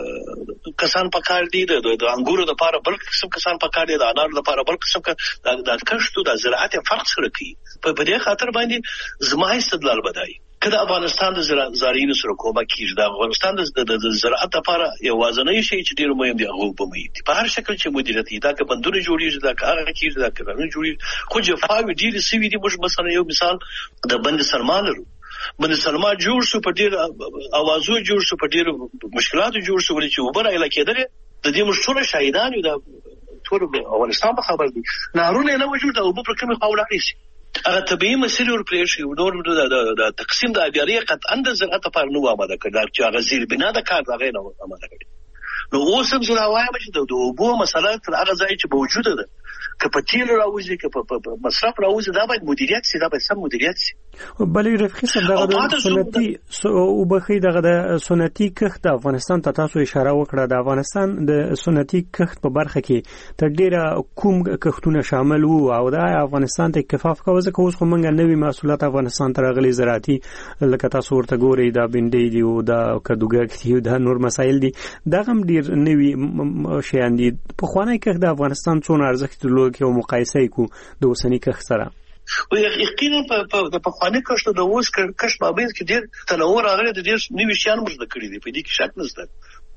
کسان پکار دي، د انګورو لپاره بل قسم کسان پکار دي، د انارو لپاره بل قسم د کښت د زراعت فرق سره کوي. په دې خاطر باندې زما استدلال بدای کله افغانستان د زراعتینو سره کومه کیږي د افغانستان د زراعت لپاره یو وازنۍ شي چې ډیر مهم دی هغه په مې په هر شکل چې مدیریت دا که بندونه جوړیږي دا که هغه کیږي دا که نه جوړیږي. خو جفاوی ډیر سوي دي. موږ مثلا یو مثال د بند سرمان لرو، بند سرمان جوړ شو په ډیر اوازو جوړ شو په ډیر مشکلاتو جوړ شو چې وبره علاقې ده د دې مشهور شاهدان یو د ټول افغانستان په خبر دي نهرونه نه وجود او په کومه قوله شي هغه طبيعي مسیر ور پرې شي نور د تقسیم د ابياري قطعا د زراعت لپاره نو آماده کړل چې هغه زیر بنا د کار دغه نه آماده کړي. نو اوس هم زه وایم چې د اوبو مسله تر هغه ځای چې موجوده ده که په تیل راوځي که په مصرف راوځي دا باید مدیریت شي، دا باید سم مدیریت شي. بلې رفیق صاحب دغه د سنتي او بخي دغه د سنتي کښت د افغانستان ته تاسو اشاره وکړه. د افغانستان د سنتي کښت په برخه کې تر ډیره کوم کښتونه شامل وو او دا افغانستان ته کفاف کوي ځکه اوس خو موږ نوي محصولات افغانستان ته راغلي زراعتي لکه تاسو ورته ګورئ دا بنډۍ دی او دا کدوګک دی دا نور مسایل دي دا هم ډیر نوي شیان دي. په خوانه کښت د افغانستان څونه ارزښت درلود کې او مقایسه کو د اوسنی کښت سره؟ او یقینا په د پخوانی کښت د اوس کښت مابین کې ډیر تنوع راغلی، د ډیر نوي شیان موږ کړی دي، په دې کې شک نشته.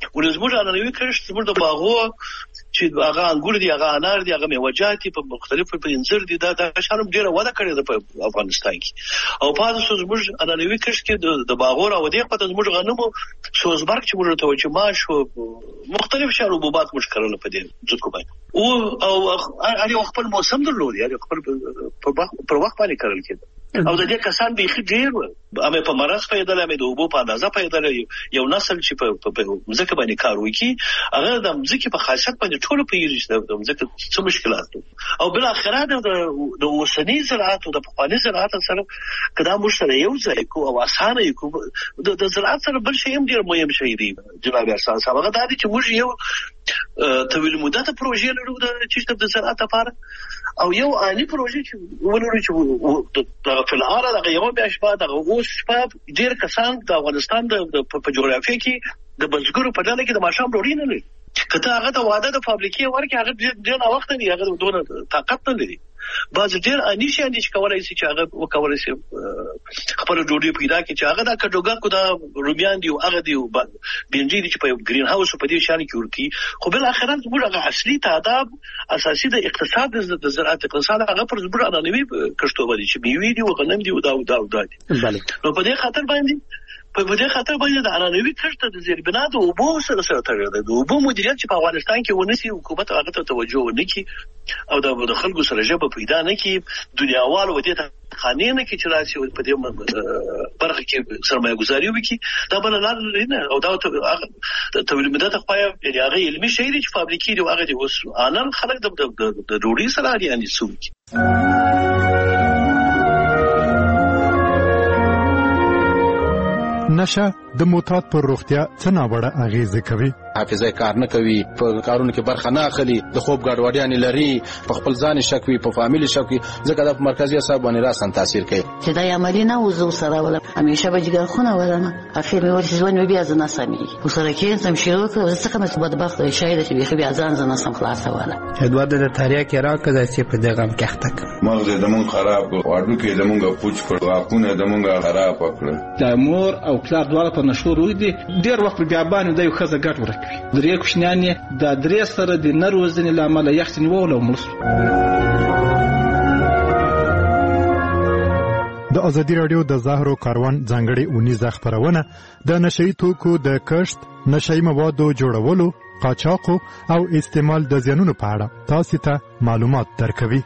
ولزموږ عنعنوي کښت زموږ د باغو چې هغه انګور دي هغه انار دي هغه میوه‌جات دي په مختلفو په انځر دي دا د شانم ډیره وده کړې ده په افغانستان کې او په تاسو زموږ عنعنوي کښت کې د باغو او د په زموږ غنمو سوزبرګ چې موږ ته و چې ماش مختلف شاروبات موږ کړل په دې ځکه باندې او او هغه خپل موسم درلود یعنی خپل پر وخت باندې کړل کېده او د دې کسان به خې ډیر امه په مرز پیدا لمه د وبو په اندازه پیدا یو نسل چې په ځکه باندې کار وکي هغه د ځکه په خاصیت باندې ټول په یوه ځکه څه مشکلات او بل اخره د د اوسنی زراعت او د پخوانی زراعت سره کدا موږ سره یو ځای کو او اسانه کو د زراعت سره بل شی هم ډیر مهم شي دی جناب اساس هغه دا چې موږ یو طویل مدته پروژې لرو د چې د زراعت لپاره او یو عالی پروژې چې ولرو چې د فلهاره د یو میاشت بعد د اوس شپاب ډیر کسان د افغانستان د په جغرافیه کې د بزګرو په ډله کې د ماشام ډوډۍ نه لري کته هغه د واده د فابریکې ورکه هغه ډیر نه وخت نه هغه دونه طاقت نه لري باز ډیر اني شي اني چې کولای شي چې هغه وکولای شي خپل ډوډۍ پیدا کړي چې هغه د کډوګا کو د رومیان دی او هغه دی بنجي دي چې په گرین هاوس په دې شان کې ورتي خو بل اخرت موږ هغه اصلي تعداد اساسي د اقتصاد د زراعت اقتصاد هغه پر زبر انانوي کښتو باندې چې بیوی دی او غنم دی او دا او دا او دا نو په دې خاطر باندې په دې خاطر باندې د انانوي کښت د زیربنا د اوبو سره سره تړاو دی د اوبو مدیریت چې په افغانستان کې ونسي حکومت هغه ته توجه ونکړي او د خلکو سره جبه پیدا نه کړي دنیاوال و دې ته خانې نه کې چې راشي په دې برخه کې سرمایه گذاري وکړي دا بل لار نه او دا تولید مدته خو یعنی هغه علمي شی دی چې فابریکې دی هغه دی اوس انن خلک د ډوډۍ سره یعنی سوق نشه د موتات پر روغتیا څه ناوړه اغیزه کوي حافظه کار نه کوي په کارونو کې برخه نه اخلي د خوب ګډوډیان لري په خپل ځان شک وي په فامیل شک وي ځکه د مرکزی اعصاب باندې راسن تاثیر کوي چې دا عملی نه وزو سره ولا همیشه به جګر خونه ولنه اخر مې ورته ځوان بیا ځنه سمي وسره کې سم شروع کړ څه کومه بدبخت شاید چې بیا ځان ځنه سم خلاص ولا ادوار د تاریخ کې راکړه چې په دغه کې اخته مغز د مون خراب واډو کې د مونږه پوچ کړ واکونه د مونږه خراب کړ د مور او پلار دواړه په نشور ودی ډیر وخت بیا باندې د یو خزه ګټ ورکوي درې کوښنانې د درې سره د نروزنې لامل یختنی وله ملس د ازادي رادیو د زهرو کاروان ځانګړي اونیزه خبرونه د نشئی توکو د کښت نشئی موادو جوړولو قاچاق او استعمال د زیانونو په اړه تاسو ته معلومات درکوي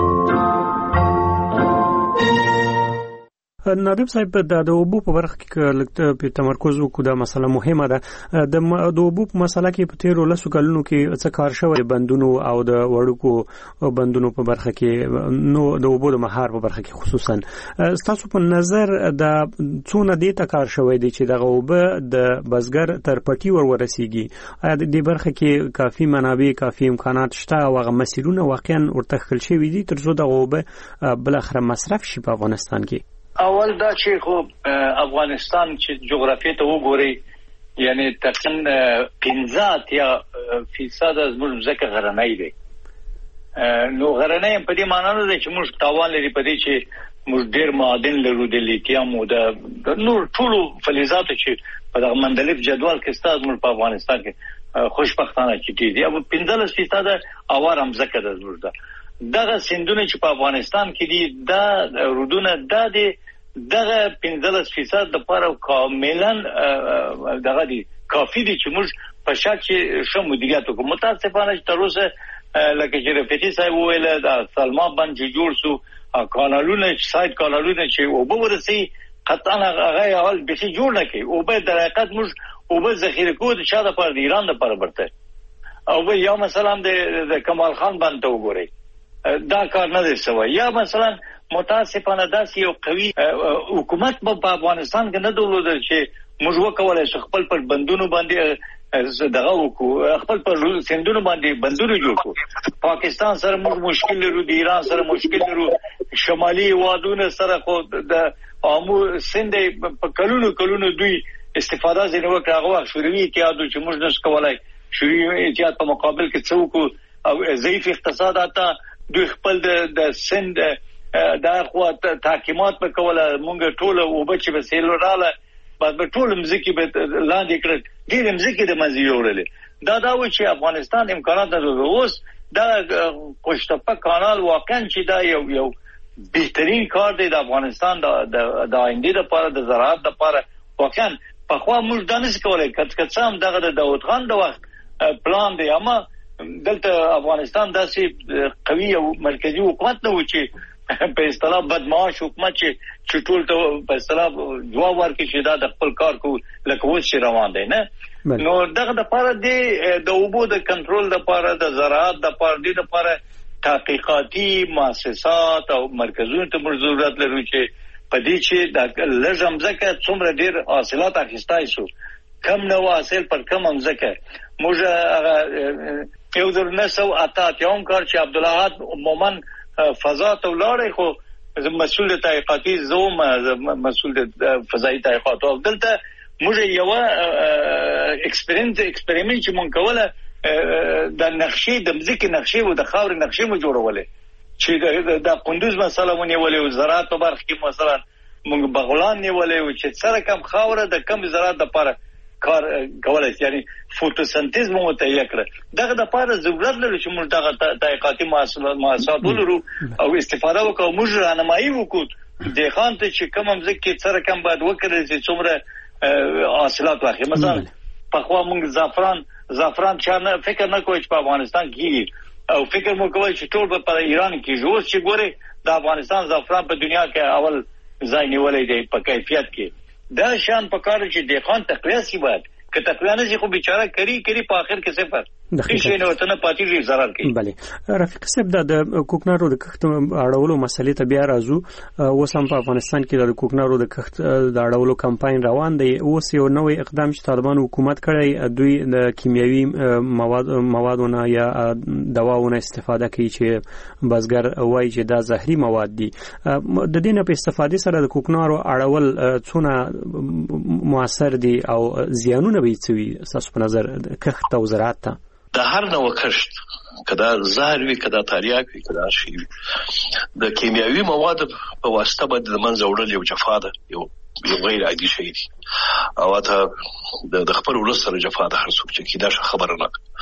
نادم صاحب د اوبو په برخه کې په تمرکز وکړو دا مسله مهمه ده د اوبو په مسله کې په تیر ولسو کلونو کې څه کار شوی بندونو او د وړوکو بندونو په برخه کې نو د اوبو د مهار په برخه کې خصوصا تاسو په نظر د څونه دې ته کار شوی دی چې د اوبو د بزګر تر پټي ور ورسیږي د دې برخه کې کافي منابع کافي امکانات شته او هغه مسیرونه واقعا ورته خل شوی دي تر څو د اوبو بل اخر مصرف شي په افغانستان کې اول دا چې خو افغانستان چې جغرافیه ته وګوري یعنی تقریبا پنځه یا فیصد از موږ ځکه غرنۍ دي نو غرنۍ په دې معنی نه ده چې موږ تاوان لري په دې چې موږ ډېر معادن لرو د لیتیم او د نور ټولو فلزاتو چې په دغه مندلف جدول کې ستاسو موږ په افغانستان کې خوشبختانه چې دي او پنځه فیصد اوار هم ځکه ده زموږ ده دغه سندونه چې په افغانستان کې دي دا رودونه دا دي دغه پنځه فیصد د لپاره کاملا دغه دي کافي دي چې موږ په شک چې شو مدیریت وکړو متاسفانه تر اوسه لکه چې رفیقي صاحب ویل دا سلما باندې جوړ شو کانالونه سایت کانالونه چې او به ورسي قطعا هغه اول به شي جوړ نه کوي او به در حقیقت موږ او به ذخیره کوو د شاده پر ایران لپاره برته او به یا مثلا د کمال خان باندې وګورئ دا کار نه دی شوی یا مثلا متاسفانه داسې یو قوي حکومت په افغانستان کې نه درلودل چې موږ وکولای شو خپل پر بندونو باندې دغه وکړو خپل پر سندونو باندې بندونه جوړ کړو پاکستان سره موږ مشکل لرو د ایران سره مشکل لرو شمالي وادونه سره خو د امو سند په کلونو کلونو دوی استفاده زنه وکړه هغه شوروي اتحاد چې موږ نس کولای شوروي اتحاد په مقابل کې څوک او ضعیف اقتصادات دوی خپل د سند د خو تحکیمات په کوله مونږ ټول او بچي به سیل رااله په ټول مزکی به لاندې کړ ډېر مزکی د منځ یوړل دا دا و چې افغانستان امکانات لري اوس دا قشتپه کانال واقعا چې دا یو یو بهترین کار دی د افغانستان د د آینده لپاره د زراعت لپاره واقعا په خوا موږ دانش کولای کڅ کڅام دغه د داوود خان د وخت پلان دی اما دلته افغانستان داسې قوي او مرکزی حکومت نه و چې په اصطلاح بدمعاش حکومت چې ټول ته په اصطلاح جواب ورکړي چې دا د خپل کار کو لکه اوس چې روان دی نه نو دغه د لپاره د اوبو د کنټرول لپاره د زراعت لپاره د لپاره تحقیقاتي مؤسسات او مرکزونو ته ضرورت لري چې په دې چې د لږم ځکه څومره ډیر حاصلات اخیستای شو کم نو حاصل پر کم هم ځکه موږ یو در نسو اتات یوم کار چې عبدالله مومن فضا ته ولاړی خو مسئول تحقیقاتي زوم مسئول فضایي تحقیقات او دلته موږ یو ایکسپریمنت ایکسپریمنت چې مونږ کوله د نقشې د مځکې نقشې او د خاور نقشې مو جوړولې چې د قندوز مسله ونیولې او زراعت په برخه کې مثلا مونږ بغلان نیولې او چې سره کم خاور د کم زراعت لپاره کار کولای یعنی فوتوسنتیز مو متهیه کړ دغه د لپاره ضرورت لري چې موږ دغه تحقیقاتي مؤسسات ولرو او استفاده وکړو موږ راهنمایي وکړو د خان ته چې کوم ځکه سره کم باید وکړي چې څومره حاصلات واخلي مثلا په خوا موږ زعفران زعفران چې فکر نه کوي چې په افغانستان کې او فکر مو کوي چې ټول په ایران کې جوړ چې ګوره د افغانستان زعفران په دنیا کې اول ځای نیولې دی په کیفیت کې دا شان په کار چې د خان تقویه سی باید که تقویه نه شي خو بیچاره کری کری په اخر کې صفر هیڅ نه وته نه پاتې لري zarar کوي بله رفیق صاحب د کوکنارو د کښت اړولو مسلې ته بیا راځو اوس هم په افغانستان کې د کوکنارو د کښت د اړولو کمپاین روان دی اوس یو نوې اقدام چې طالبان حکومت کړی دوی د کیمیاوي مواد موادونه یا دواونه استفاده کوي چې بازګر وایي چې دا زهري مواد دي د دې نه په استفادې سره د کوکنارو اړول څونه موثر دي او زیانونه به څه تاسو په نظر کښت او زراعت ته د هر نوع کښت کدا زهر وي کدا تریاک وي کدا شي د کیمیاوي مواد په واسطه باندې د منځ وړل یو جفا ده یو یو غیر عادي شی دی او ته د خپل ولس سره جفا ده هر څوک چې دا خبره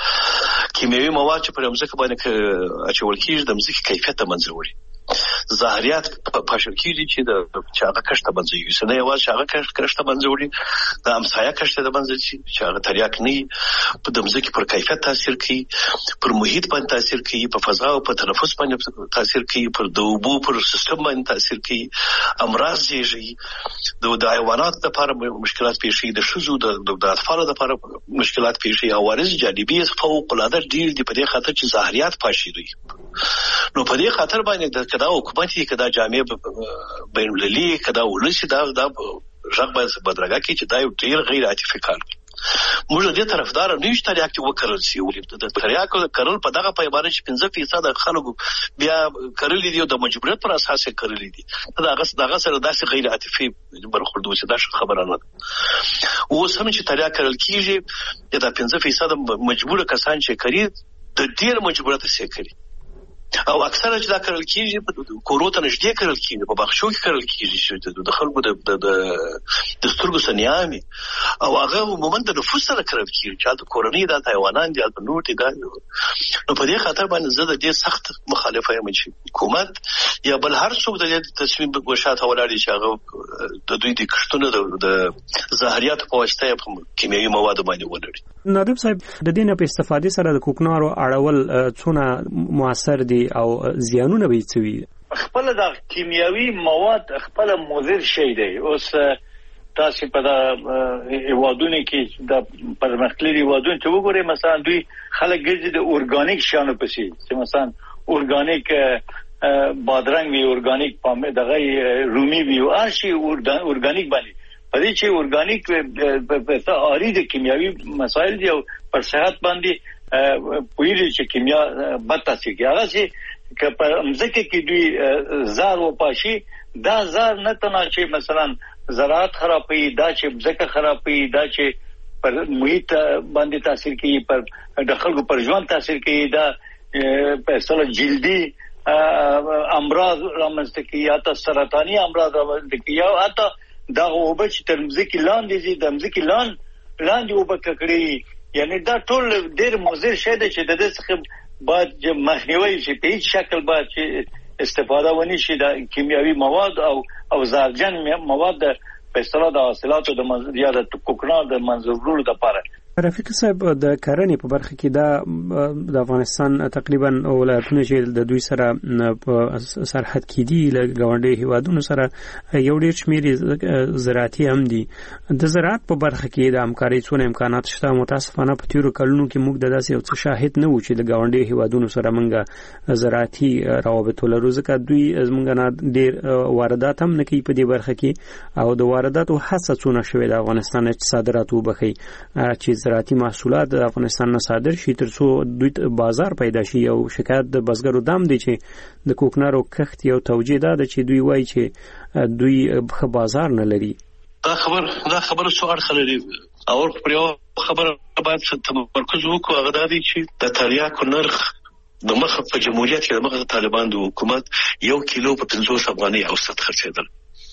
نه کیمیاوي مواد چې پر امزه باندې اچول کیږي د مزه کیفیت ته منځ وړي زهريات پاشل کیږي چې د چاغه کښته باندې یو سنه یو چاغه کښته باندې وړي د امسایا کښته د باندې چې چاغه تریاک نه په دمزه کې پر کیفیت تاثیر کوي پر محیط باندې تاثیر کوي په فضا او په تنفس باندې تاثیر کوي پر د اوبو پر سیستم باندې تاثیر کوي امراض زیږي د د حیوانات لپاره مشکلات پیښي د شذو د د اطفال لپاره مشکلات پیښي او عوارض جانبي فوق العاده ډیر دي په دې خاطر چې زهريات پاشي دي نو په دې خاطر باندې د کدا حکومت کې کدا جامع بین المللي کدا ولسی دا د ژغ باندې بدرګه کې چې دا یو ډیر غیر عاطفي کار دی موږ دې طرفدار نه یو تریاک ته وکړل سی ولې د تریاک کړل په دغه پیمانه چې پنځه فیصد خلکو بیا کړل دي او د مجبوریت پر اساس کړل دي دا هغه دغه سره داسې غیر عاطفي برخورد وسی دا خبره نه او سم چې تریاک کړل کیږي دا پنځه فیصد مجبور کسان چې کړي د ډیر مجبوریت سره کړي او اکثره چې دا کړل کیږي په کوروته نشډې کړل کیږي په بخښو کې کړل کیږي چې د خلکو د د سترګو سنیامي او هغه عموما د نفوس سره کړل کیږي چې د کورنۍ د حیوانات د نور دي دا نو په دې خاطر باندې زه د دې سخت مخالفه یم چې حکومت یا بل هر څوک د دې تصمیم په ګوشاته ولاړ چې هغه د دوی د کښتونو د زهريات په واسطه په کیمیاوي مواد باندې ولري نادم صاحب د دې نه په استفادې سره د کوکنارو اړول څونه موثر دي او زیانونه به څه وي خپل د کیمیاوي مواد خپل مضر شي دی اوس تاسو په د ایوادونه کې د پرمختللي ایوادونه چې وګورئ مثلا دوی خلک ګرځي د اورګانیک شانو پسې چې مثلا اورګانیک بادرنګ وی اورګانیک پامه دغه رومي وی او شي اورګانیک باندې په دې چې اورګانیک په تاریخ د کیمیاوي مسایل دی او پر صحت باندې پویری چې کیمیا بد تاثیر کوي هغه چې که په مزکه کې دوی زار او پاشي دا زار نه تنه چې مثلا زراعت خرابوي دا چې مزکه خرابوي دا چې پر محیط باندې تاثیر کوي پر د خلکو پر ژوند تاثیر کوي دا په اصل جلدی امراض رامنځته کوي یا سرطاني امراض رامنځته کوي یا حتی دا اوبه چې تر مځکې لاندې دي د مځکې لاندې لاندې اوبه ککړې یعنی دا ټول ډېر مضر شی دی چې د دې څخه باید مخنیوي شي په هیڅ شکل باید چې استفاده ونی شي د کیمیاوي مواد او او زهرجن مواد په اصطلاح د حاصلاتو د یا د کوکنار د منځوړلو لپاره. رفیق صاحب د کرنې په برخه کې دا د افغانستان تقریبا ولایتونه چې د دوی سره په سرحد کې دي له ګاونډي هیوادونو سره یو ډېر شمېر زراعتي هم دي. د زراعت په برخه کې د همکارۍ څونه امکانات شته؟ متاسفانه په تیرو کلونو کې موږ د داسې یو څه شاهد نه وو چې د ګاونډي هیوادونو سره موږ زراعتي روابط ولرو، ځکه دوی زموږ نه ډېر واردات هم نه کوي په دې برخه کې او د وارداتو هڅه څونه شوې د افغانستان چې صادرات وبخي چې زراعتي محصولات د افغانستان نه صادر شي ترڅو دوی بازار پیدا شي. او شکایت د بزګرو دام دی چې د کوکنارو کښت یو توجیه ده چې دوی وایي چې دوی ښه بازار نه لري. دا خبر دا خبره څو اړخ لري او پر یو خبره باید تمرکز وکړو، هغه دا دی چې د تریاکو نرخ د مخه په جمهوریت کې د مخه طالبان د حکومت یو کیلو په پنځوس افغانۍ اوسط خرڅېدل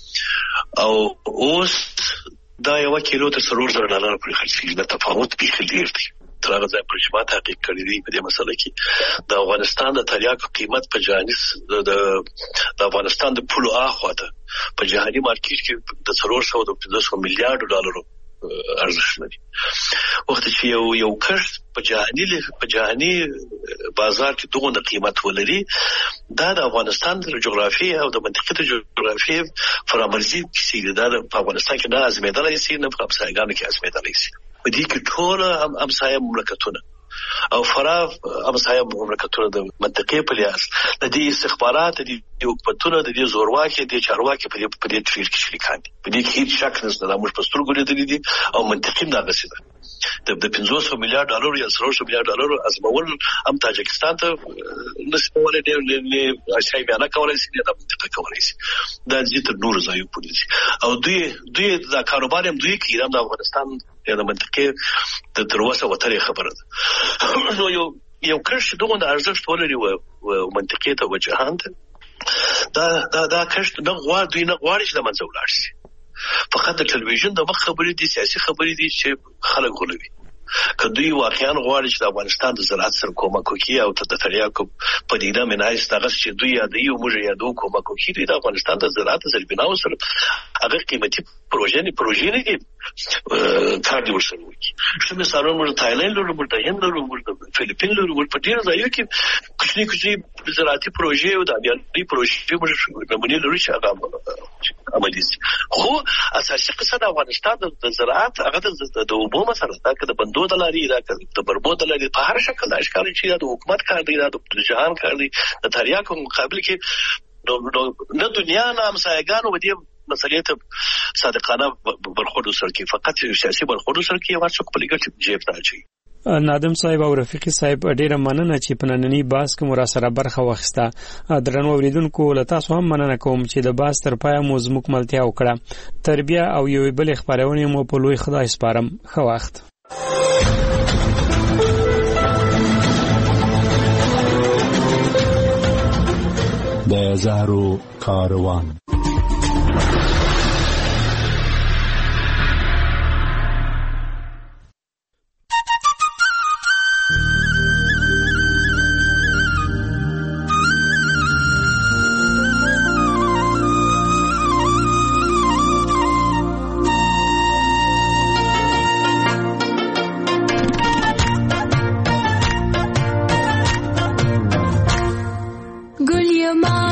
او اوس دا یو کیلو ته څلور زره ډالر پرې خرڅېږي. د تفاوت بیخي ډېر دی. تر هغه ځای پورې چې ما تحقیق کړی دی په دې مسله کې د افغانستان د تریاکو قیمت په جهاني د د افغانستان د پولو اخوا ته په جهاني مارکیټ کې د څلور سوه د پنځه سوه میلیارډ ډالرو ارزښت لري. وخت چې یو یو کښت په جهاني په جهاني بازار کې دغه قیمت ولري، دا د افغانستان د جغرافیې او د منطقې د جغرافیې فرامرزي کیسې ده. په افغانستان کې نه ازمېدلای شي نه په همسایګانو کې ازمېدلای شي. په دې کې ټول همسایه مملکتونه او فرا همسایه مملکتونه د منطقې په لحاظ د دې استخبارات د دې حکومتونو د دې زورواکي د چارواکي په دې په دې تفیر کې شریکان دي. په دې کې هیڅ شک نشته د موږ په سترګو لیدلې دي او منطقي دا غسیده د پنځوس میلیارډ ډالر یا څلور میلیارډ ډالر ازمول هم تاجکستان ته نسبولې د اشای بیان کولای شي د منطقه کولای شي د دې تر نور ځایو پورې او دوی دوی دا کاروبار هم دوی کې د افغانستان د منطقې د دروازه وترې خبره ده. نو یو یو کښت دغه د ارزښت ولري او منطقې ته وجهان ده دا دا دا کښت نه غواړي دوی نه غواړي چې د منځ ولاړ شي. فقط د ټلویزیون د مخ خبرې دي، سیاسي خبرې دي چې خلک غولوي. که دوی واقعا غواړي چې د افغانستان د زراعت سره کومک وکړي او ته د تریاکو په دیده منایس دغه چې دوی یادوي او موږ یادو کومک وکړي د افغانستان د زراعت زربیناو سره هغه قیمتي پروژې نه پروژې نه دي کار دی ورسره وکړي. چې مثلا موږ تایلند لرو، موږ د هند لرو، موږ د فلیپین لرو، موږ په ډیر ځایو کې کوچني کوچني زراعتي پروژې او د ابياني پروژې موږ نمونې لرو چې هغه عملي دي. خو اساسي قصه د افغانستان د زراعت هغه د اوبو مسله ده، که د بندو د لاري دا د بربو د لاري په هر شکل د اشکال چې د حکومت کار دی، د جهان کار دی. د تریاکو مقابل کې نه دنیا نه همسایګانو به دې مسلې ته صادقانه برخورد سره کې فقط سیاسي برخورد سره کې یو څه په لګټ جیب ته اچي. نادم صاحب او رفیقي صاحب ډیره مننه چې په نننی باس کې مو سره برخه واخیسته. درنو اوریدونکو له تاسو هم مننه کوم چې د باس تر پایه مو زموږ ملتیا وکړه. تربیه او یو بل خبرونه مو په لوی خدای سپارم. ښه وخت. د زهرو کاروان. Gul yama